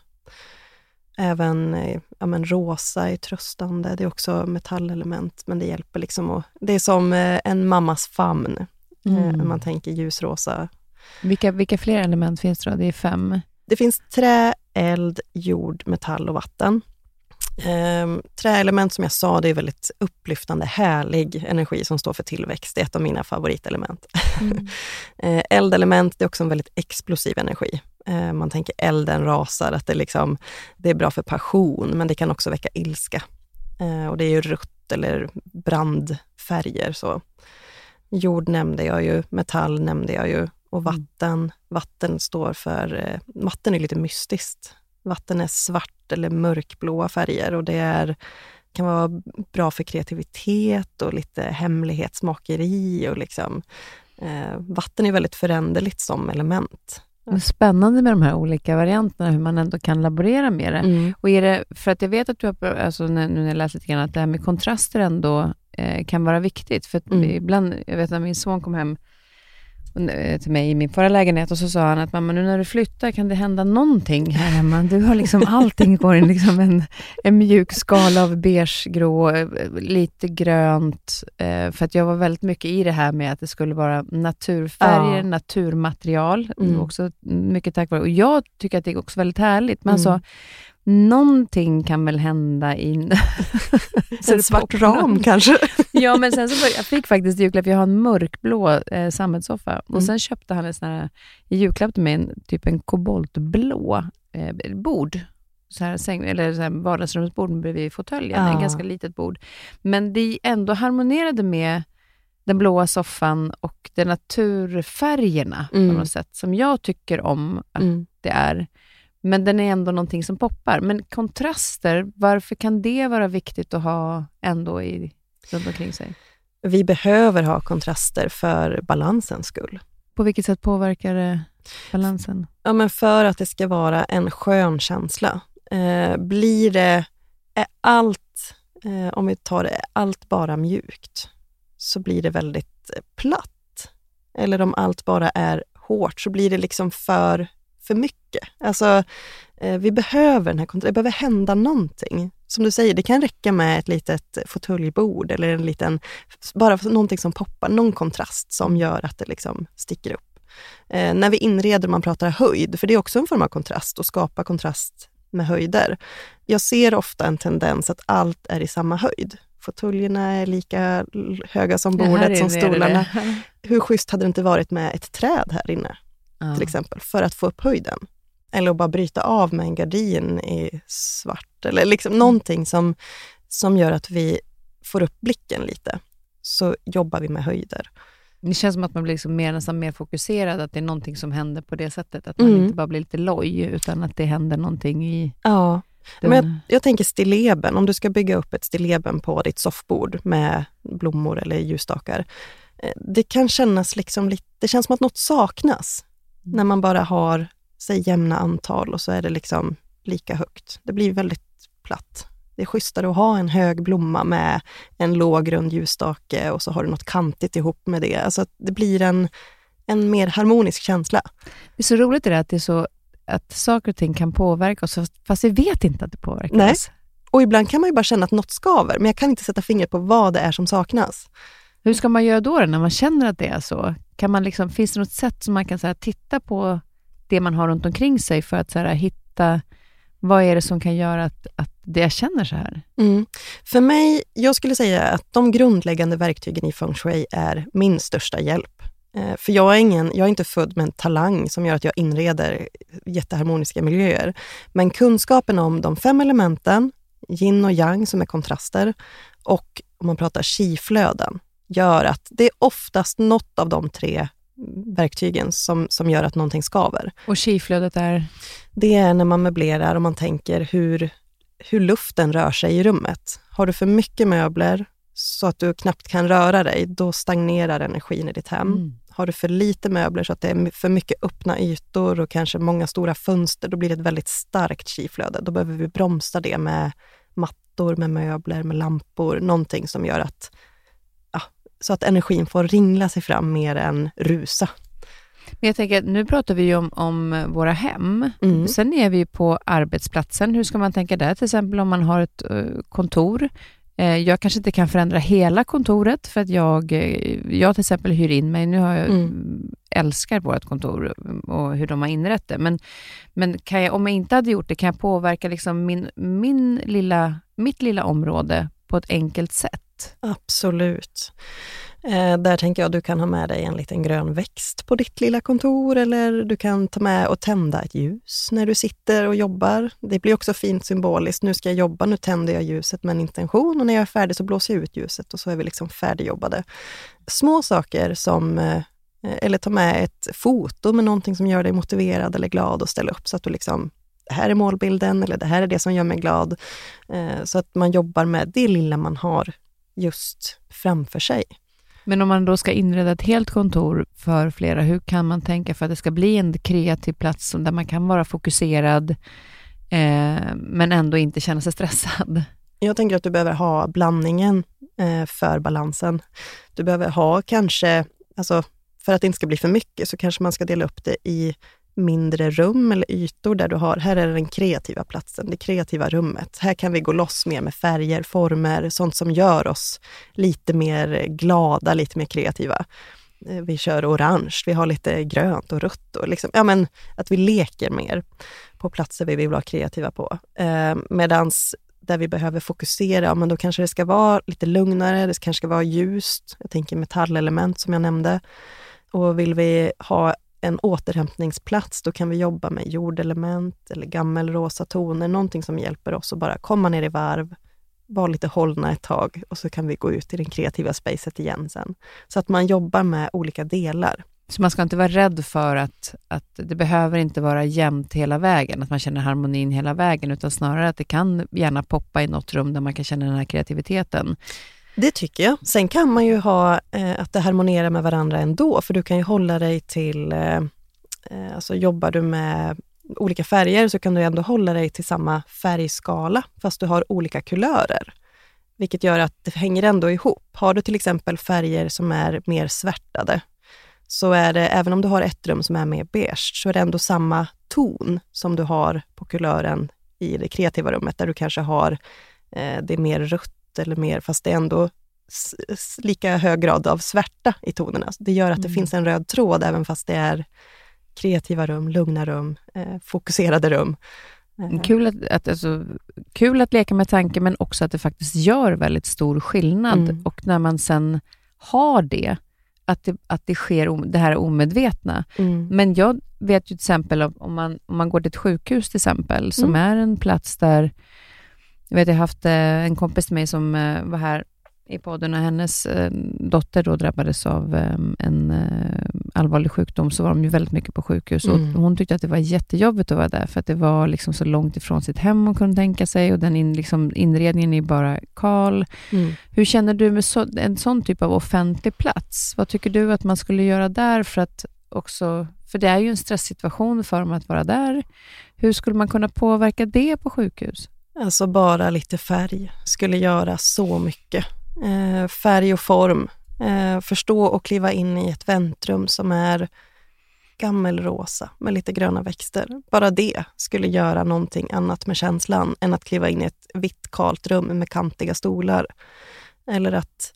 Även rosa är tröstande, det är också metallelement, men det hjälper liksom det är som en mammas famn, man tänker ljusrosa. Vilka fler element finns det då? Det är 5. Det finns trä, eld, jord, metall och vatten. Träelement som jag sa, det är väldigt upplyftande, härlig energi som står för tillväxt. Det är ett av mina favoritelement. Eldelement, det är också en väldigt explosiv energi. Man tänker elden rasar, att det är bra för passion, men det kan också väcka ilska. Och det är ju rött eller brandfärger. Så. Jord nämnde jag ju, metall nämnde jag ju och vatten står för, vatten är lite mystiskt. Vatten är svart eller mörkblåa färger och det kan vara bra för kreativitet och lite hemlighetsmakeri och vatten är väldigt föränderligt som element. Det är spännande med de här olika varianterna, hur man ändå kan laborera med det. Och är det, för att jag vet att du har, alltså nu när jag läser lite grann, att det här med kontraster ändå kan vara viktigt. För att ibland, jag vet när min son kom hem till mig i min förra lägenhet och så sa han att mamma, nu när du flyttar kan det hända någonting här hemma. Du har allting går in en mjuk skala av beige, grå, lite grönt. För att jag var väldigt mycket i det här med att det skulle vara naturfärger, naturmaterial. Också mycket tack vare. Och jag tycker att det är också väldigt härligt. Men alltså, någonting kan väl hända in så en svart ram kanske. Ja, men sen så jag fick faktiskt julklapp, jag har en mörkblå sammetssoffa och sen köpte han en sån här julklapp till mig, typ en koboltblå bord, så här vardagsrumsbord bredvid fåtöljen, en ganska litet bord, men det ändå harmonerade med den blåa soffan och de naturfärgerna på något sätt som jag tycker om att det är. Men den är ändå någonting som poppar. Men kontraster, varför kan det vara viktigt att ha ändå runt omkring sig? Vi behöver ha kontraster för balansens skull. På vilket sätt påverkar det balansen? Ja, men för att det ska vara en skön känsla. Blir det allt, om vi tar det, allt bara mjukt, så blir det väldigt platt. Eller om allt bara är hårt, så blir det liksom för mycket. Alltså, vi behöver den här det behöver hända någonting. Som du säger, det kan räcka med ett litet fåtöljbord eller en liten, bara någonting som poppar, någon kontrast som gör att det liksom sticker upp. När vi inreder, man pratar höjd, för det är också en form av kontrast, och skapa kontrast med höjder. Jag ser ofta en tendens att allt är i samma höjd. Fåtöljerna är lika höga som bordet, som stolarna. Hur schysst hade det inte varit med ett träd här inne, till exempel, för att få upp höjden? Eller att bara bryta av med en gardin i svart. Eller liksom någonting som gör att vi får upp blicken lite. Så jobbar vi med höjder. Det känns som att man blir liksom nästan mer fokuserad. Att det är någonting som händer på det sättet. Att man inte bara blir lite loj, utan att det händer någonting i... Ja, men jag tänker stilleben. Om du ska bygga upp ett stilleben på ditt soffbord med blommor eller ljusstakar. Det kan kännas liksom lite... Det känns som att något saknas. När man bara har... säg jämna antal, och så är det liksom lika högt. Det blir väldigt platt. Det är schysstare att ha en hög blomma med en låg rund ljusstake, och så har du något kantigt ihop med det. Alltså det blir en mer harmonisk känsla. Det är så roligt det att det är så att saker och ting kan påverka oss, fast vi vet inte att det påverkar oss. Och ibland kan man ju bara känna att något skaver, men jag kan inte sätta fingret på vad det är som saknas. Hur ska man göra då när man känner att det är så? Kan man liksom, finns det något sätt som man kan så här, titta på det man har runt omkring sig för att så här, hitta vad är det som kan göra att det jag känner så här? För mig, jag skulle säga att de grundläggande verktygen i feng shui är min största hjälp. För jag är inte född med en talang som gör att jag inreder jätteharmoniska miljöer. Men kunskapen om de 5 elementen, yin och yang som är kontraster, och om man pratar qi-flöden, gör att det är oftast något av de 3 verktygen som gör att någonting skaver. Och qi-flödet är? Det är när man möblerar och man tänker hur luften rör sig i rummet. Har du för mycket möbler så att du knappt kan röra dig, då stagnerar energin i ditt hem. Har du för lite möbler så att det är för mycket öppna ytor och kanske många stora fönster, då blir det ett väldigt starkt qi-flöde. Då behöver vi bromsa det med mattor, med möbler, med lampor, någonting som gör att så att energin får ringla sig fram mer än rusa. Men jag tänker, nu pratar vi ju om våra hem. Sen är vi på arbetsplatsen. Hur ska man tänka där? Till exempel om man har ett kontor. Jag kanske inte kan förändra hela kontoret för att jag till exempel hyr in mig. Nu har jag älskar vårt kontor och hur de har inrett det. Men kan jag, om jag inte hade gjort det, kan jag påverka liksom mitt lilla område på ett enkelt sätt? Absolut. Där tänker jag du kan ha med dig en liten grön växt på ditt lilla kontor, eller du kan ta med och tända ett ljus när du sitter och jobbar. Det blir också fint symboliskt. Nu ska jag jobba, nu tänder jag ljuset med en intention, och när jag är färdig så blåser jag ut ljuset och så är vi liksom färdigjobbade. Små saker som, eller ta med ett foto med någonting som gör dig motiverad eller glad och ställa upp så att du liksom, det här är målbilden eller det här är det som gör mig glad. Så att man jobbar med det lilla man har just framför sig. Men om man då ska inreda ett helt kontor för flera, hur kan man tänka för att det ska bli en kreativ plats där man kan vara fokuserad men ändå inte känna sig stressad? Jag tänker att du behöver ha blandningen för balansen. Du behöver ha kanske, alltså för att det inte ska bli för mycket, så kanske man ska dela upp det i mindre rum eller ytor där du har, här är den kreativa platsen, det kreativa rummet. Här kan vi gå loss mer med färger, former, sånt som gör oss lite mer glada, lite mer kreativa. Vi kör orange, vi har lite grönt och rött och liksom, ja men att vi leker mer på platser vi vill vara kreativa på. Medans där vi behöver fokusera, ja, men då kanske det ska vara lite lugnare, det kanske ska vara ljust. Jag tänker metallelement som jag nämnde. Och vill vi ha en återhämtningsplats, då kan vi jobba med jordelement eller gammelrosa toner, någonting som hjälper oss att bara komma ner i varv, vara lite hållna ett tag, och så kan vi gå ut i den kreativa spacet igen sen. Så att man jobbar med olika delar. Så man ska inte vara rädd för att det behöver inte vara jämnt hela vägen, att man känner harmonin hela vägen, utan snarare att det kan gärna poppa i något rum där man kan känna den här kreativiteten. Det tycker jag. Sen kan man ju ha att det harmonerar med varandra ändå, för du kan ju hålla dig till, alltså jobbar du med olika färger så kan du ändå hålla dig till samma färgskala fast du har olika kulörer. Vilket gör att det hänger ändå ihop. Har du till exempel färger som är mer svärtade så är det, även om du har ett rum som är mer beige, så är det ändå samma ton som du har på kulören i det kreativa rummet där du kanske har det är mer rött eller mer, fast det är ändå lika hög grad av svärta i tonerna. Det gör att det finns en röd tråd även fast det är kreativa rum, lugna rum, fokuserade rum. Kul att leka med tanken, men också att det faktiskt gör väldigt stor skillnad. Och när man sen har det, att det sker det här omedvetna. Men jag vet ju till exempel om man går till ett sjukhus till exempel, som är en plats där, jag har haft en kompis till mig som var här i podden och hennes dotter då drabbades av en allvarlig sjukdom, så var de ju väldigt mycket på sjukhus och hon tyckte att det var jättejobbigt att vara där för att det var liksom så långt ifrån sitt hem hon kunde tänka sig och den inredningen är bara kal. Hur känner du med en sån typ av offentlig plats? Vad tycker du att man skulle göra där för att också, för det är ju en stresssituation för dem att vara där. Hur skulle man kunna påverka det på sjukhus? Alltså bara lite färg skulle göra så mycket. Färg och form. Förstå och kliva in i ett väntrum som är gammelrosa med lite gröna växter. Bara det skulle göra någonting annat med känslan än att kliva in i ett vitt kalt rum med kantiga stolar. Eller att,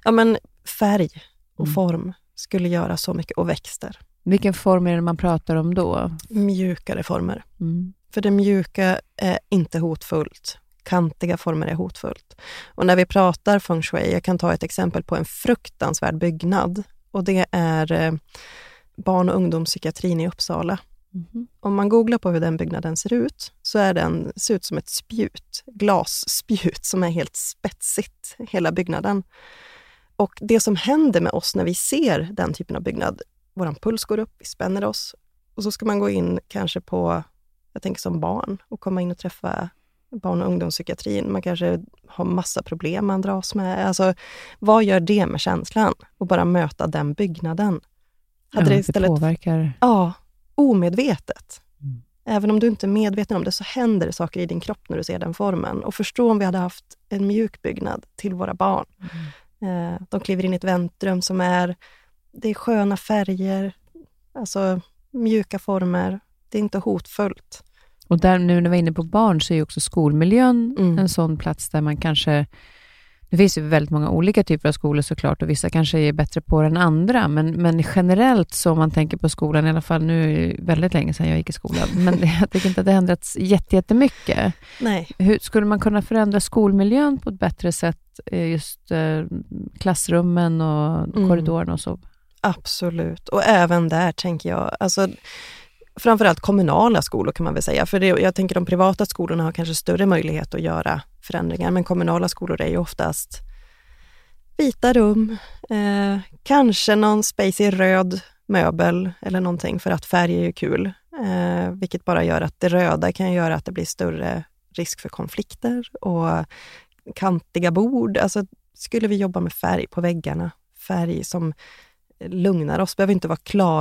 färg och form skulle göra så mycket, och växter. Vilken form är det man pratar om då? Mjukare former. För det mjuka är inte hotfullt. Kantiga former är hotfullt. Och när vi pratar feng shui, jag kan ta ett exempel på en fruktansvärd byggnad. Och det är barn- och ungdomspsykiatrin i Uppsala. Om man googlar på hur den byggnaden ser ut, så ser ut som ett spjut, glasspjut som är helt spetsigt, hela byggnaden. Och det som händer med oss när vi ser den typen av byggnad, våran puls går upp, vi spänner oss. Och så ska man gå in kanske på, jag tänker som barn, och komma in och träffa barn- och ungdomspsykiatrin. Man kanske har massa problem man dras med. Alltså, vad gör det med känslan? Och bara möta den byggnaden. Hade det istället, påverkar. Ja, omedvetet. Även om du inte är medveten om det så händer det saker i din kropp när du ser den formen. Och förstå om vi hade haft en mjuk byggnad till våra barn. De kliver in i ett väntrum som det är sköna färger, alltså mjuka former. Det är inte hotfullt. Och där, nu när vi är inne på barn, så är ju också skolmiljön en sån plats där man kanske, det finns ju väldigt många olika typer av skolor såklart, och vissa kanske är bättre på det än andra, men generellt så om man tänker på skolan, i alla fall nu är det väldigt länge sedan jag gick i skolan, men jag tycker inte att det har ändrats jättemycket. Nej. Hur skulle man kunna förändra skolmiljön på ett bättre sätt, just klassrummen och korridorerna och så? Absolut, och även där tänker jag, alltså framförallt kommunala skolor kan man väl säga. För jag tänker de privata skolorna har kanske större möjlighet att göra förändringar. Men kommunala skolor är ju oftast vita rum. Kanske någon space i röd möbel eller någonting, för att färg är ju kul. Vilket bara gör att det röda kan göra att det blir större risk för konflikter. Och kantiga bord. Alltså skulle vi jobba med färg på väggarna. Färg som lugnar oss. Behöver inte vara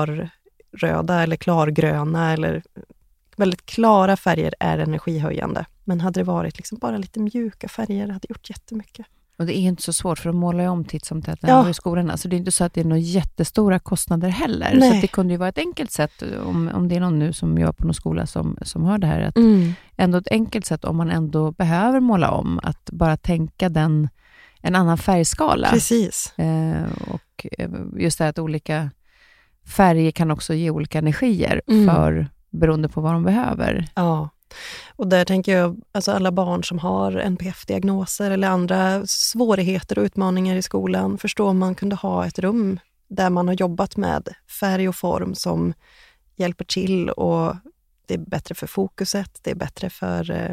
klarröda eller klargröna, eller väldigt klara färger är energihöjande. Men hade det varit liksom bara lite mjuka färger, hade gjort jättemycket. Och det är inte så svårt, för att måla om titt som tätt när man var i skolan. Alltså det är inte så att det är några jättestora kostnader heller. Nej. Så att det kunde ju vara ett enkelt sätt, om det är någon nu som jobbar på någon skola som hör det här, att ändå ett enkelt sätt om man ändå behöver måla om, att bara tänka en annan färgskala. Precis. Och just det här att olika färger kan också ge olika energier beroende på vad de behöver. Ja, och där tänker jag, alltså alla barn som har NPF-diagnoser eller andra svårigheter och utmaningar i skolan, förstå om man kunde ha ett rum där man har jobbat med färg och form som hjälper till, och det är bättre för fokuset, det är bättre för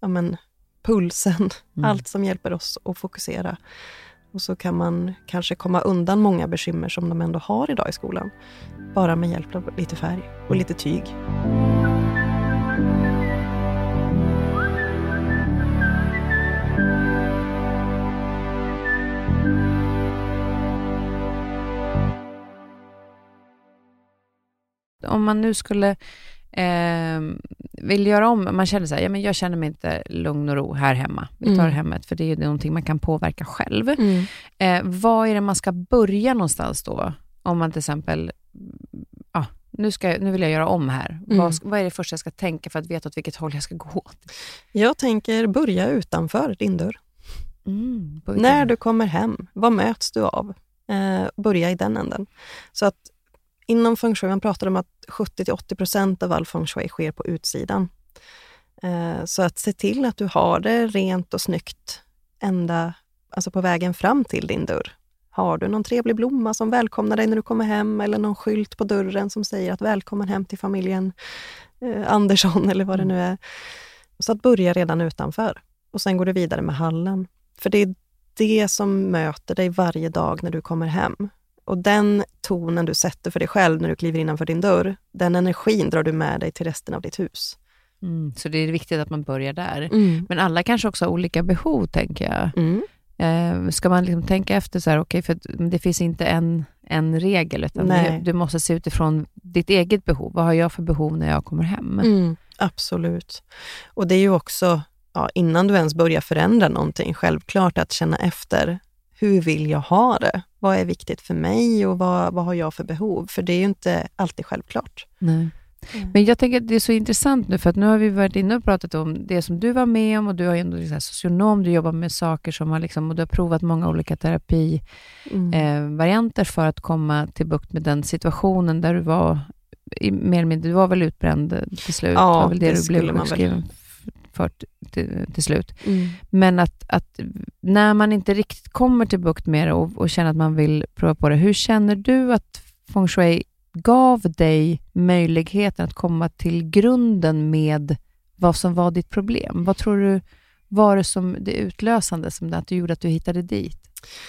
pulsen, allt som hjälper oss att fokusera. Och så kan man kanske komma undan många bekymmer som de ändå har idag i skolan. Bara med hjälp av lite färg och lite tyg. om man nu skulle vill göra om, man känner så här, ja, men jag känner mig inte lugn och ro här hemma. Vi tar hemmet, för det är ju någonting man kan påverka själv. Vad är det man ska börja någonstans då? Om man till exempel nu vill jag göra om här. Vad är det första jag ska tänka för att veta åt vilket håll jag ska gå åt? Jag tänker börja utanför din dörr. När du kommer hem, vad möts du av? Börja i den änden. Så att inom feng shui, man pratar om att 70-80% av all feng shui sker på utsidan. Så att se till att du har det rent och snyggt alltså på vägen fram till din dörr. Har du någon trevlig blomma som välkomnar dig när du kommer hem, eller någon skylt på dörren som säger att välkommen hem till familjen Andersson eller vad det nu är. Så att börja redan utanför. Och sen går du vidare med hallen. För det är det som möter dig varje dag när du kommer hem. Och den tonen du sätter för dig själv när du kliver innanför din dörr, den energin drar du med dig till resten av ditt hus. Så det är viktigt att man börjar där. Men alla kanske också har olika behov, tänker jag. Ska man liksom tänka efter så här, okej, för det finns inte en regel, utan du måste se utifrån ditt eget behov. Vad har jag för behov när jag kommer hem? Absolut. Och det är ju också, innan du ens börjar förändra någonting, självklart att känna efter, hur vill jag ha det? Vad är viktigt för mig och vad har jag för behov? För det är ju inte alltid självklart. Nej. Men jag tänker att det är så intressant nu, för att nu har vi varit inne och pratat om det som du var med om, och du har ju ändå liksom socionom, du jobbar med saker som har liksom, och du har provat många olika terapivarianter för att komma till bukt med den situationen där du var mer eller mindre, du var väl utbränd till slut, var väl det du blev utskriven för till slut. Men att när man inte riktigt kommer till bukt med det och känner att man vill prova på det, hur känner du att feng shui gav dig möjligheten att komma till grunden med vad som var ditt problem? Vad tror du var det som det utlösande som det att du gjorde att du hittade dit?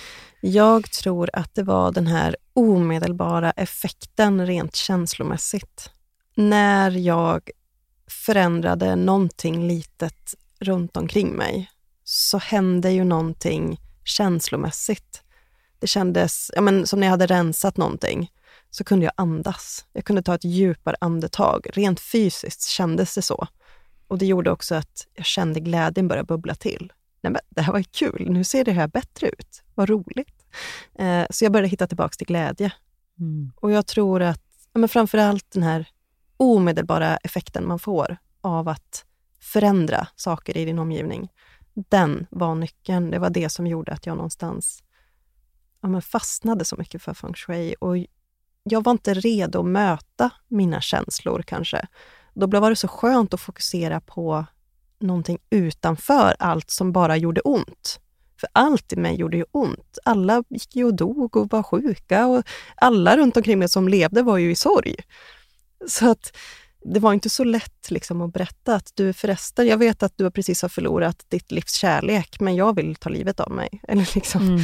Jag tror att det var den här omedelbara effekten rent känslomässigt. När jag förändrade någonting litet runt omkring mig, så hände ju någonting känslomässigt. Det kändes, som när jag hade rensat någonting, så kunde jag andas. Jag kunde ta ett djupare andetag. Rent fysiskt kändes det så. Och det gjorde också att jag kände glädjen börja bubbla till. Nej, men det här var ju kul. Nu ser det här bättre ut. Vad roligt. Så jag började hitta tillbaka till glädje. Och jag tror att framförallt den här omedelbara effekten man får av att förändra saker i din omgivning, den var nyckeln. Det var det som gjorde att jag någonstans fastnade så mycket för feng shui. Och jag var inte redo att möta mina känslor kanske. Då var det så skönt att fokusera på någonting utanför allt som bara gjorde ont. För allt i mig gjorde ju ont. Alla gick ju och dog och var sjuka, och alla runt omkring mig som levde var ju i sorg. Så att det var inte så lätt liksom att berätta att du förresten, jag vet att du precis har förlorat ditt livs kärlek, men jag vill ta livet av mig. Eller liksom.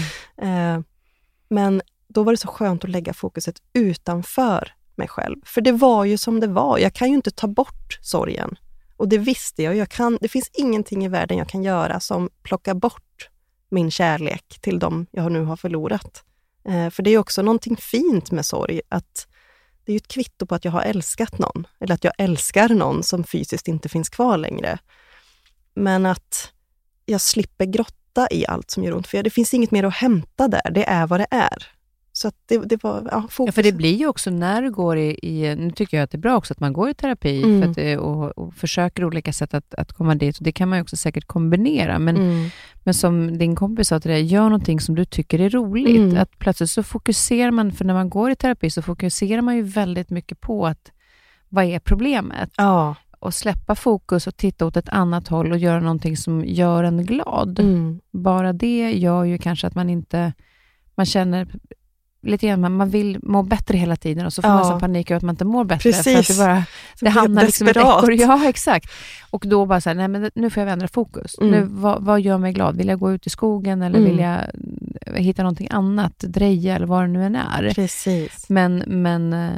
Men då var det så skönt att lägga fokuset utanför mig själv. För det var ju som det var. Jag kan ju inte ta bort sorgen. Och det visste jag. Det finns ingenting i världen jag kan göra som plockar bort min kärlek till dem jag nu har förlorat. För det är också någonting fint med sorg. Att det är ju ett kvitto på att jag har älskat någon. Eller att jag älskar någon som fysiskt inte finns kvar längre. Men att jag slipper grotta i allt som gör ont. För det finns inget mer att hämta där. Det är vad det är. Så att det var fokus. Ja, för det blir ju också när du går nu tycker jag att det är bra också att man går i terapi för att, och försöker olika sätt att komma dit. Och det kan man ju också säkert kombinera. Men som din kompis sa till dig, gör någonting som du tycker är roligt. Att plötsligt så fokuserar man, för när man går i terapi så fokuserar man ju väldigt mycket på att vad är problemet? Ja. Och släppa fokus och titta åt ett annat håll och göra någonting som gör en glad. Bara det gör ju kanske att man känner lite grann, man vill må bättre hela tiden, och så får man så panik över att man inte mår bättre. Precis. För att det hamnar liksom ett ekor. Ja, exakt. Och då bara så här, nej men nu får jag ändra fokus. Nu, vad gör mig glad? Vill jag gå ut i skogen eller vill jag hitta någonting annat, dreja eller vad det nu än är? Precis. Men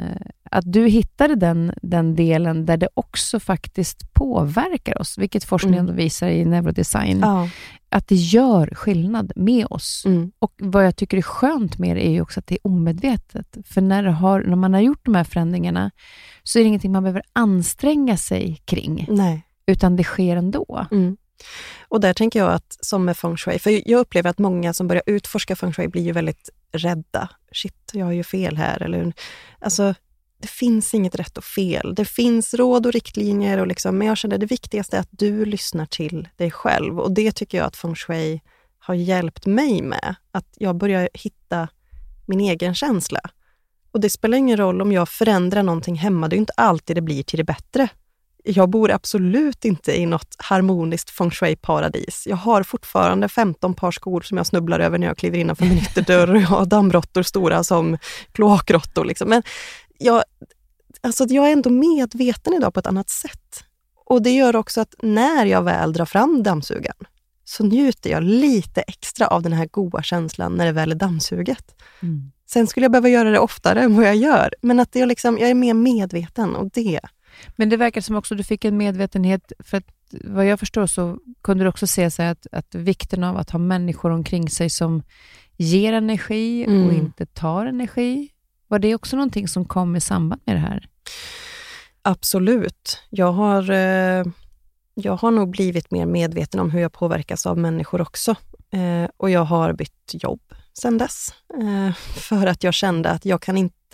att du hittade den delen där det också faktiskt påverkar oss, vilket forskningen visar i neurodesign. Ja. Att det gör skillnad med oss. Mm. Och vad jag tycker är skönt med det är ju också att det är omedvetet. För när man har gjort de här förändringarna så är det ingenting man behöver anstränga sig kring. Nej. Utan det sker ändå. Mm. Och där tänker jag att som med feng shui, för jag upplever att många som börjar utforska feng shui blir ju väldigt rädda. Shit, jag har ju fel här. Eller, alltså, det finns inget rätt och fel. Det finns råd och riktlinjer. Och liksom, men jag känner det viktigaste är att du lyssnar till dig själv. Och det tycker jag att feng shui har hjälpt mig med. Att jag börjar hitta min egen känsla. Och det spelar ingen roll om jag förändrar någonting hemma. Det är inte alltid det blir till det bättre. Jag bor absolut inte i något harmoniskt feng shui-paradis. Jag har fortfarande 15 par skor som jag snubblar över när jag kliver innanför min ytterdörr. Och jag har dammråttor stora som kloakråttor. Liksom. Men jag är ändå medveten idag på ett annat sätt. Och det gör också att när jag väl drar fram dammsugaren så njuter jag lite extra av den här goda känslan när det väl är dammsuget. Mm. Sen skulle jag behöva göra det oftare än vad jag gör. Men att jag är mer medveten och det. Men det verkar som också du fick en medvetenhet, för att vad jag förstår så kunde du också se så att vikten av att ha människor omkring sig som ger energi och inte tar energi. Var det också någonting som kom i samband med det här? Absolut. Jag har nog blivit mer medveten om hur jag påverkas av människor också. Och jag har bytt jobb sedan dess. För att jag kände att jag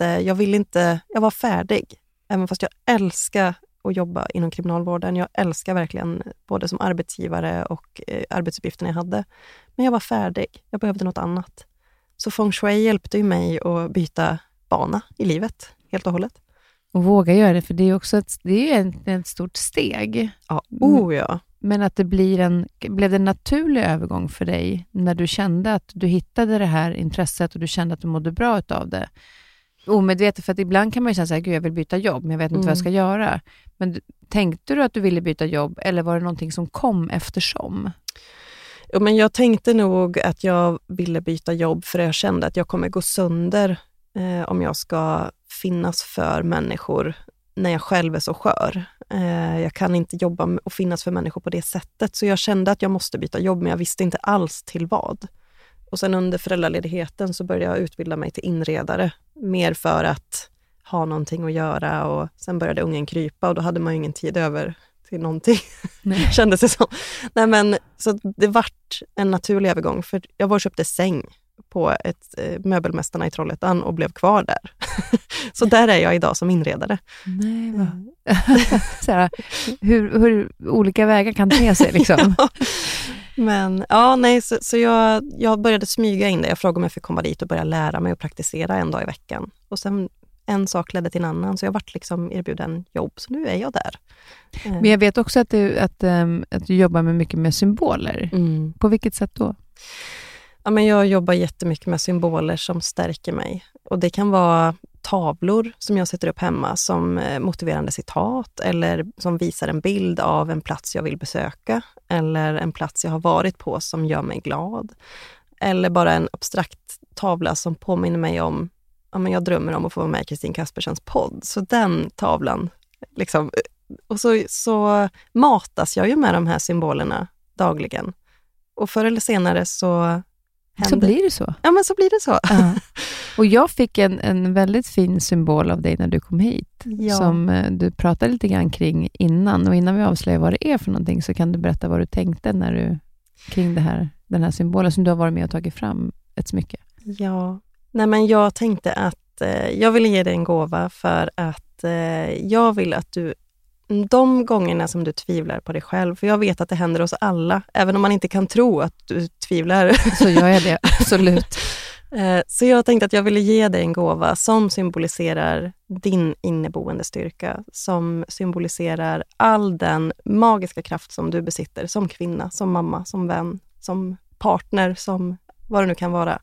var färdig. Även fast jag älskar att jobba inom kriminalvården. Jag älskar verkligen både som arbetsgivare och arbetsuppgifterna jag hade. Men jag var färdig. Jag behövde något annat. Så feng shui hjälpte ju mig att byta bana i livet helt och hållet. Och våga göra det, för det är också ett stort steg. Ja, ja. Men att det blev det en naturlig övergång för dig när du kände att du hittade det här intresset och du kände att du mådde bra av det. Omedvetet, för att ibland kan man ju säga så här, gud jag vill byta jobb men jag vet inte vad jag ska göra. Men tänkte du att du ville byta jobb eller var det någonting som kom eftersom? Ja, men jag tänkte nog att jag ville byta jobb för jag kände att jag kommer gå sönder om jag ska finnas för människor när jag själv är så skör. Jag kan inte jobba och finnas för människor på det sättet. Så jag kände att jag måste byta jobb men jag visste inte alls till vad. Och sen under föräldraledigheten så började jag utbilda mig till inredare. Mer för att ha någonting att göra och sen började ungen krypa och då hade man ju ingen tid över till någonting. Kändes det som. Nej, men, så det vart en naturlig övergång för jag var och köpte säng på ett möbelmästarna i Trollhättan och blev kvar där. Så där är jag idag som inredare. Nej, vad? Såhär, hur olika vägar kan te sig liksom. Ja. Men så jag började smyga in det. Jag frågade om jag fick komma dit och börja lära mig och praktisera en dag i veckan. Och sen en sak ledde till en annan. Så jag vart liksom erbjuden jobb. Så nu är jag där. Men jag vet också att du jobbar mycket med symboler. Mm. På vilket sätt då? Ja, men jag jobbar jättemycket med symboler som stärker mig. Och det kan vara tavlor som jag sätter upp hemma som motiverande citat eller som visar en bild av en plats jag vill besöka eller en plats jag har varit på som gör mig glad. Eller bara en abstrakt tavla som påminner mig om men jag drömmer om att få vara med i Kristin Kaspersens podd. Så den tavlan liksom, och så matas jag ju med de här symbolerna dagligen. Och förr eller senare så blir det så. Ja, men så blir det så. Ja. Och jag fick en väldigt fin symbol av dig när du kom hit. Ja. Som du pratade lite grann kring innan. Och innan vi avslöjar vad det är för någonting så kan du berätta vad du tänkte kring den här symbolen som du har varit med och tagit fram ett smycke. Ja, nej men jag tänkte att jag ville ge dig en gåva för att jag vill att du de gångerna som du tvivlar på dig själv, för jag vet att det händer oss alla, även om man inte kan tro att du tvivlar. Så gör jag det, absolut. Så jag tänkte att jag ville ge dig en gåva som symboliserar din inneboende styrka, som symboliserar all den magiska kraft som du besitter som kvinna, som mamma, som vän, som partner, som vad det nu kan vara.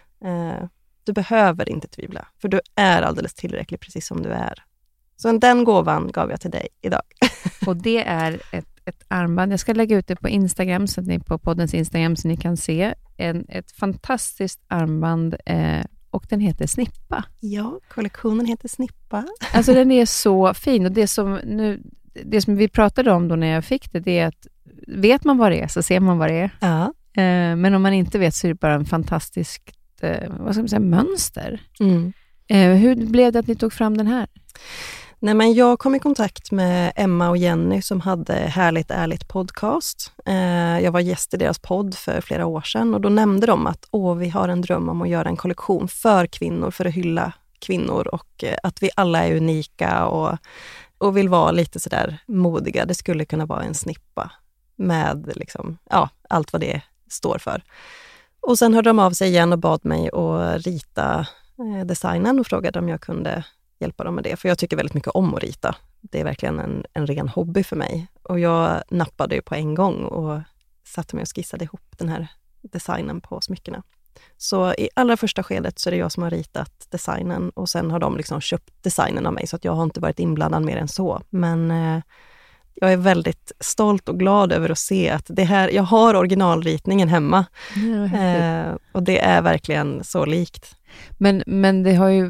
Du behöver inte tvivla, för du är alldeles tillräcklig precis som du är. Så den gåvan gav jag till dig idag. Och det är ett armband. Jag ska lägga ut det på Instagram, så att ni på poddens Instagram så ni kan se ett fantastiskt armband. och den heter Snippa. Ja, kollektionen heter Snippa. Alltså den är så fin och det som vi pratade om då när jag fick det är att vet man vad det är så ser man vad det är. Ja. Men om man inte vet så är det bara en fantastisk mönster. Hur blev det att ni tog fram den här? Nej, men jag kom i kontakt med Emma och Jenny som hade Härligt ärligt podcast. Jag var gäst i deras podd för flera år sedan och då nämnde de att vi har en dröm om att göra en kollektion för kvinnor, för att hylla kvinnor och att vi alla är unika och vill vara lite sådär modiga. Det skulle kunna vara en snippa med liksom, allt vad det står för. Och sen hörde de av sig igen och bad mig att rita designen och frågade om jag kunde hjälpa dem med det. För jag tycker väldigt mycket om att rita. Det är verkligen en ren hobby för mig. Och jag nappade ju på en gång och satte mig och skissade ihop den här designen på smyckena. Så i allra första skedet så är det jag som har ritat designen och sen har de liksom köpt designen av mig så att jag har inte varit inblandad mer än så. Men jag är väldigt stolt och glad över att se att det här, jag har originalritningen hemma. Och det är verkligen så likt. Men det har ju,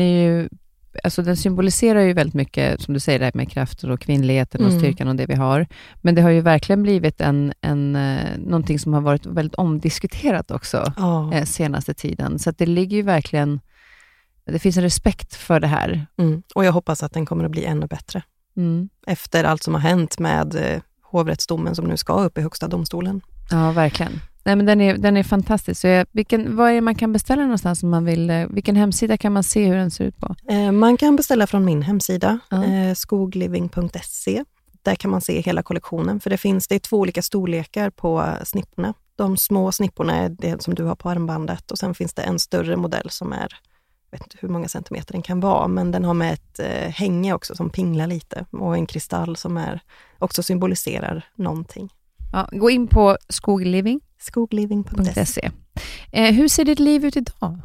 den symboliserar ju väldigt mycket, som du säger, det här med kraften och kvinnligheten och styrkan och det vi har. Men det har ju verkligen blivit någonting som har varit väldigt omdiskuterat också senaste tiden. Så att det ligger ju verkligen, det finns en respekt för det här. Och jag hoppas att den kommer att bli ännu bättre. Efter allt som har hänt med hovrättsdomen som nu ska upp i högsta domstolen. Ja, verkligen. Nej, men den är fantastisk. Så vad är det man kan beställa någonstans om man vill? Vilken hemsida kan man se hur den ser ut på? Man kan beställa från min hemsida, skogliving.se. Där kan man se hela kollektionen. För det är 2 olika storlekar på snipporna. De små snipporna är det som du har på armbandet. Och sen finns det en större modell som är, jag vet inte hur många centimeter den kan vara. Men den har med ett hänge också som pinglar lite. Och en kristall som också symboliserar någonting. Ja, gå in på skogliving.se. Hur ser ditt liv ut idag?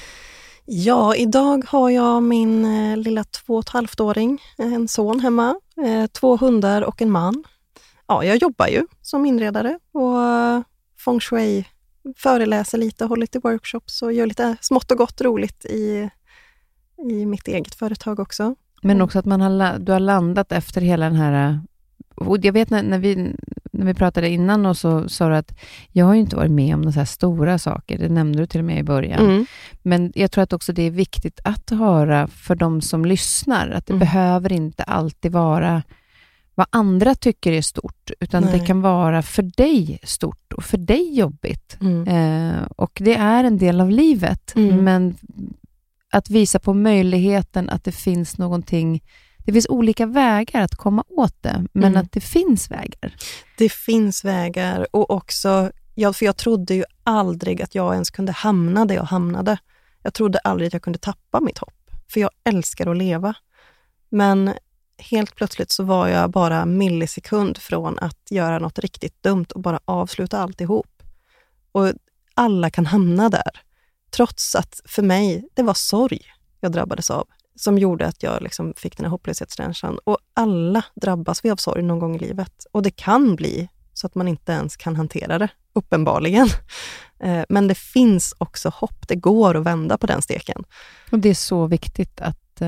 Ja, idag har jag min lilla 2,5-åring, en son hemma, 2 hundar och en man. Ja, jag jobbar ju som inredare och feng shui, föreläser lite, håller lite workshops och gör lite smått och gott roligt i mitt eget företag också. Men också att du har landat efter hela den här. Och jag vet när vi pratade innan och så sa du att jag har ju inte varit med om några så här stora saker. Det nämnde du till och med i början. Men jag tror att också det är viktigt att höra för de som lyssnar. Att det behöver inte alltid vara vad andra tycker är stort. Utan det kan vara för dig stort och för dig jobbigt. Och det är en del av livet. Men att visa på möjligheten att det finns någonting. Det finns olika vägar att komma åt det, men att det finns vägar. Det finns vägar och också, för jag trodde ju aldrig att jag ens kunde hamna där jag hamnade. Jag trodde aldrig att jag kunde tappa mitt hopp, för jag älskar att leva. Men helt plötsligt så var jag bara millisekund från att göra något riktigt dumt och bara avsluta alltihop. Och alla kan hamna där, trots att för mig, det var sorg jag drabbades av. Som gjorde att jag liksom fick den här hopplöshetskänslan. Och alla drabbas vi av sorg någon gång i livet. Och det kan bli så att man inte ens kan hantera det, uppenbarligen. Men det finns också hopp. Det går att vända på den steken. Och det är så viktigt att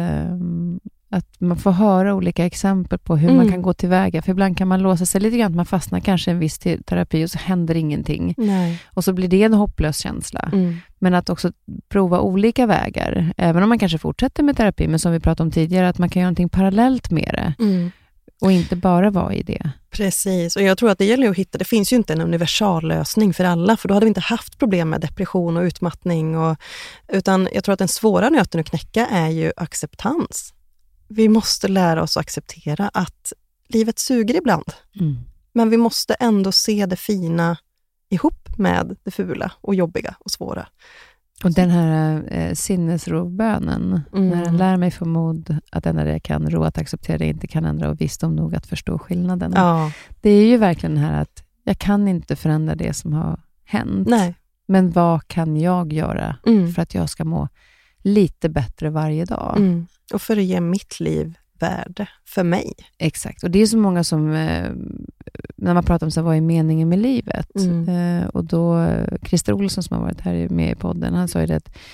man får höra olika exempel på hur man kan gå tillväga. För ibland kan man låsa sig lite grann. Man fastnar kanske en viss terapi och så händer ingenting. Nej. Och så blir det en hopplös känsla. Men att också prova olika vägar. Även om man kanske fortsätter med terapi. Men som vi pratade om tidigare, att man kan göra någonting parallellt med det. Och inte bara vara i det. Precis, och jag tror att det gäller att hitta, det finns ju inte en universallösning för alla. För då hade vi inte haft problem med depression och utmattning. Utan jag tror att den svåra nöten att knäcka är ju acceptans. Vi måste lära oss att acceptera att livet suger ibland. Men vi måste ändå se det fina ihop med det fula och jobbiga och svåra. Och den här sinnesrobönen, när den lär mig för mod att ändra det jag kan, ro att acceptera det inte kan ändra och visdom nog att förstå skillnaden. Ja. Det är ju verkligen det här att jag kan inte förändra det som har hänt. Nej. Men vad kan jag göra för att jag ska må lite bättre varje dag? Och för att ge mitt liv värde för mig. Exakt, och det är så många som när man pratar om så vad är meningen med livet och då Christer Olsson som har varit här med i podden, han sa ju det att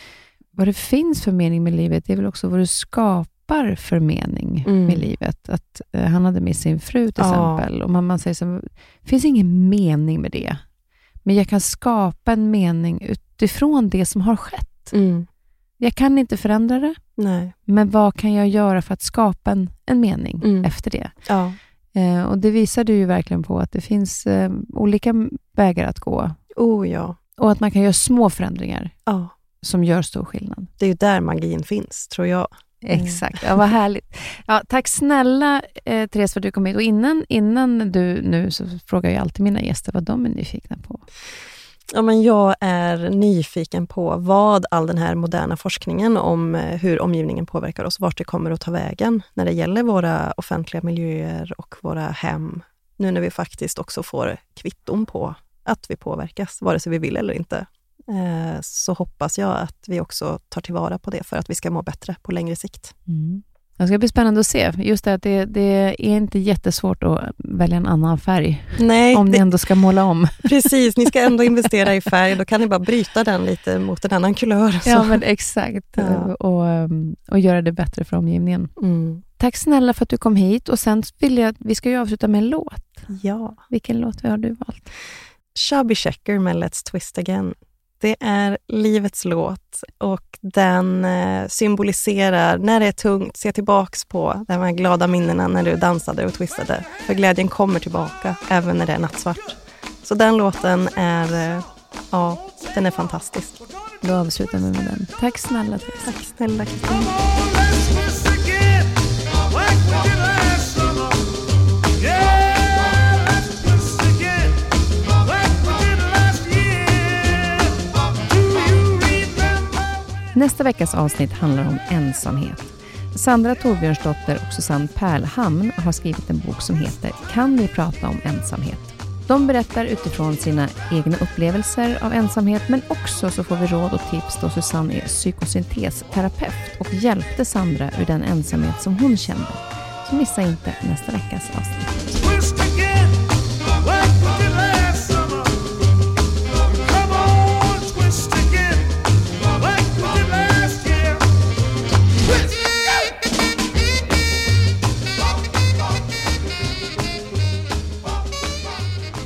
vad det finns för mening med livet, det är väl också vad du skapar för mening med livet. Att han hade med sin fru till exempel, och man säger så, det finns ingen mening med det. Men jag kan skapa en mening utifrån det som har skett. Jag kan inte förändra det. Nej. Men vad kan jag göra för att skapa en mening efter det? Ja. Och det visar du ju verkligen på att det finns olika vägar att gå. Ja. Och att man kan göra små förändringar Ja. som gör stor skillnad. Det är ju där magin finns, tror jag. Exakt, ja, vad härligt. Ja, tack snälla Therese för att du kom hit. Och innan du nu så frågar jag alltid mina gäster vad de är nyfikna på. Ja, men jag är nyfiken på vad all den här moderna forskningen om hur omgivningen påverkar oss, vart det kommer att ta vägen när det gäller våra offentliga miljöer och våra hem. Nu när vi faktiskt också får kvitton på att vi påverkas, vare sig vi vill eller inte. Så hoppas jag att vi också tar tillvara på det för att vi ska må bättre på längre sikt. Det ska bli spännande att se. Just det att det är inte jättesvårt att välja en annan färg. Nej, om ni ändå ska måla om. Precis, ni ska ändå investera i färg. Då kan ni bara bryta den lite mot en annan kulör. Så. Ja, men exakt. Ja. Och göra det bättre för omgivningen. Tack snälla för att du kom hit. Och sen vill jag att vi ska ju avsluta med en låt. Ja. Vilken låt har du valt? Chubby Checker med Let's Twist Again. Det är livets låt och den symboliserar när det är tungt, se tillbaks på de här glada minnena när du dansade och twistade. För glädjen kommer tillbaka även när det är nattsvart. Så den låten är, den är fantastisk. Då avslutar vi med den. Tack snälla Therese. Tack snälla Kristin. Nästa veckas avsnitt handlar om ensamhet. Sandra Torbjörnsdotter och Susanne Perlhamn har skrivit en bok som heter Kan vi prata om ensamhet? De berättar utifrån sina egna upplevelser av ensamhet, men också så får vi råd och tips då Susanne är psykosyntesterapeut och hjälpte Sandra ur den ensamhet som hon kände. Så missa inte nästa veckas avsnitt.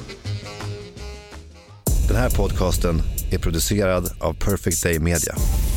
Den här podcasten är producerad av Perfect Day Media.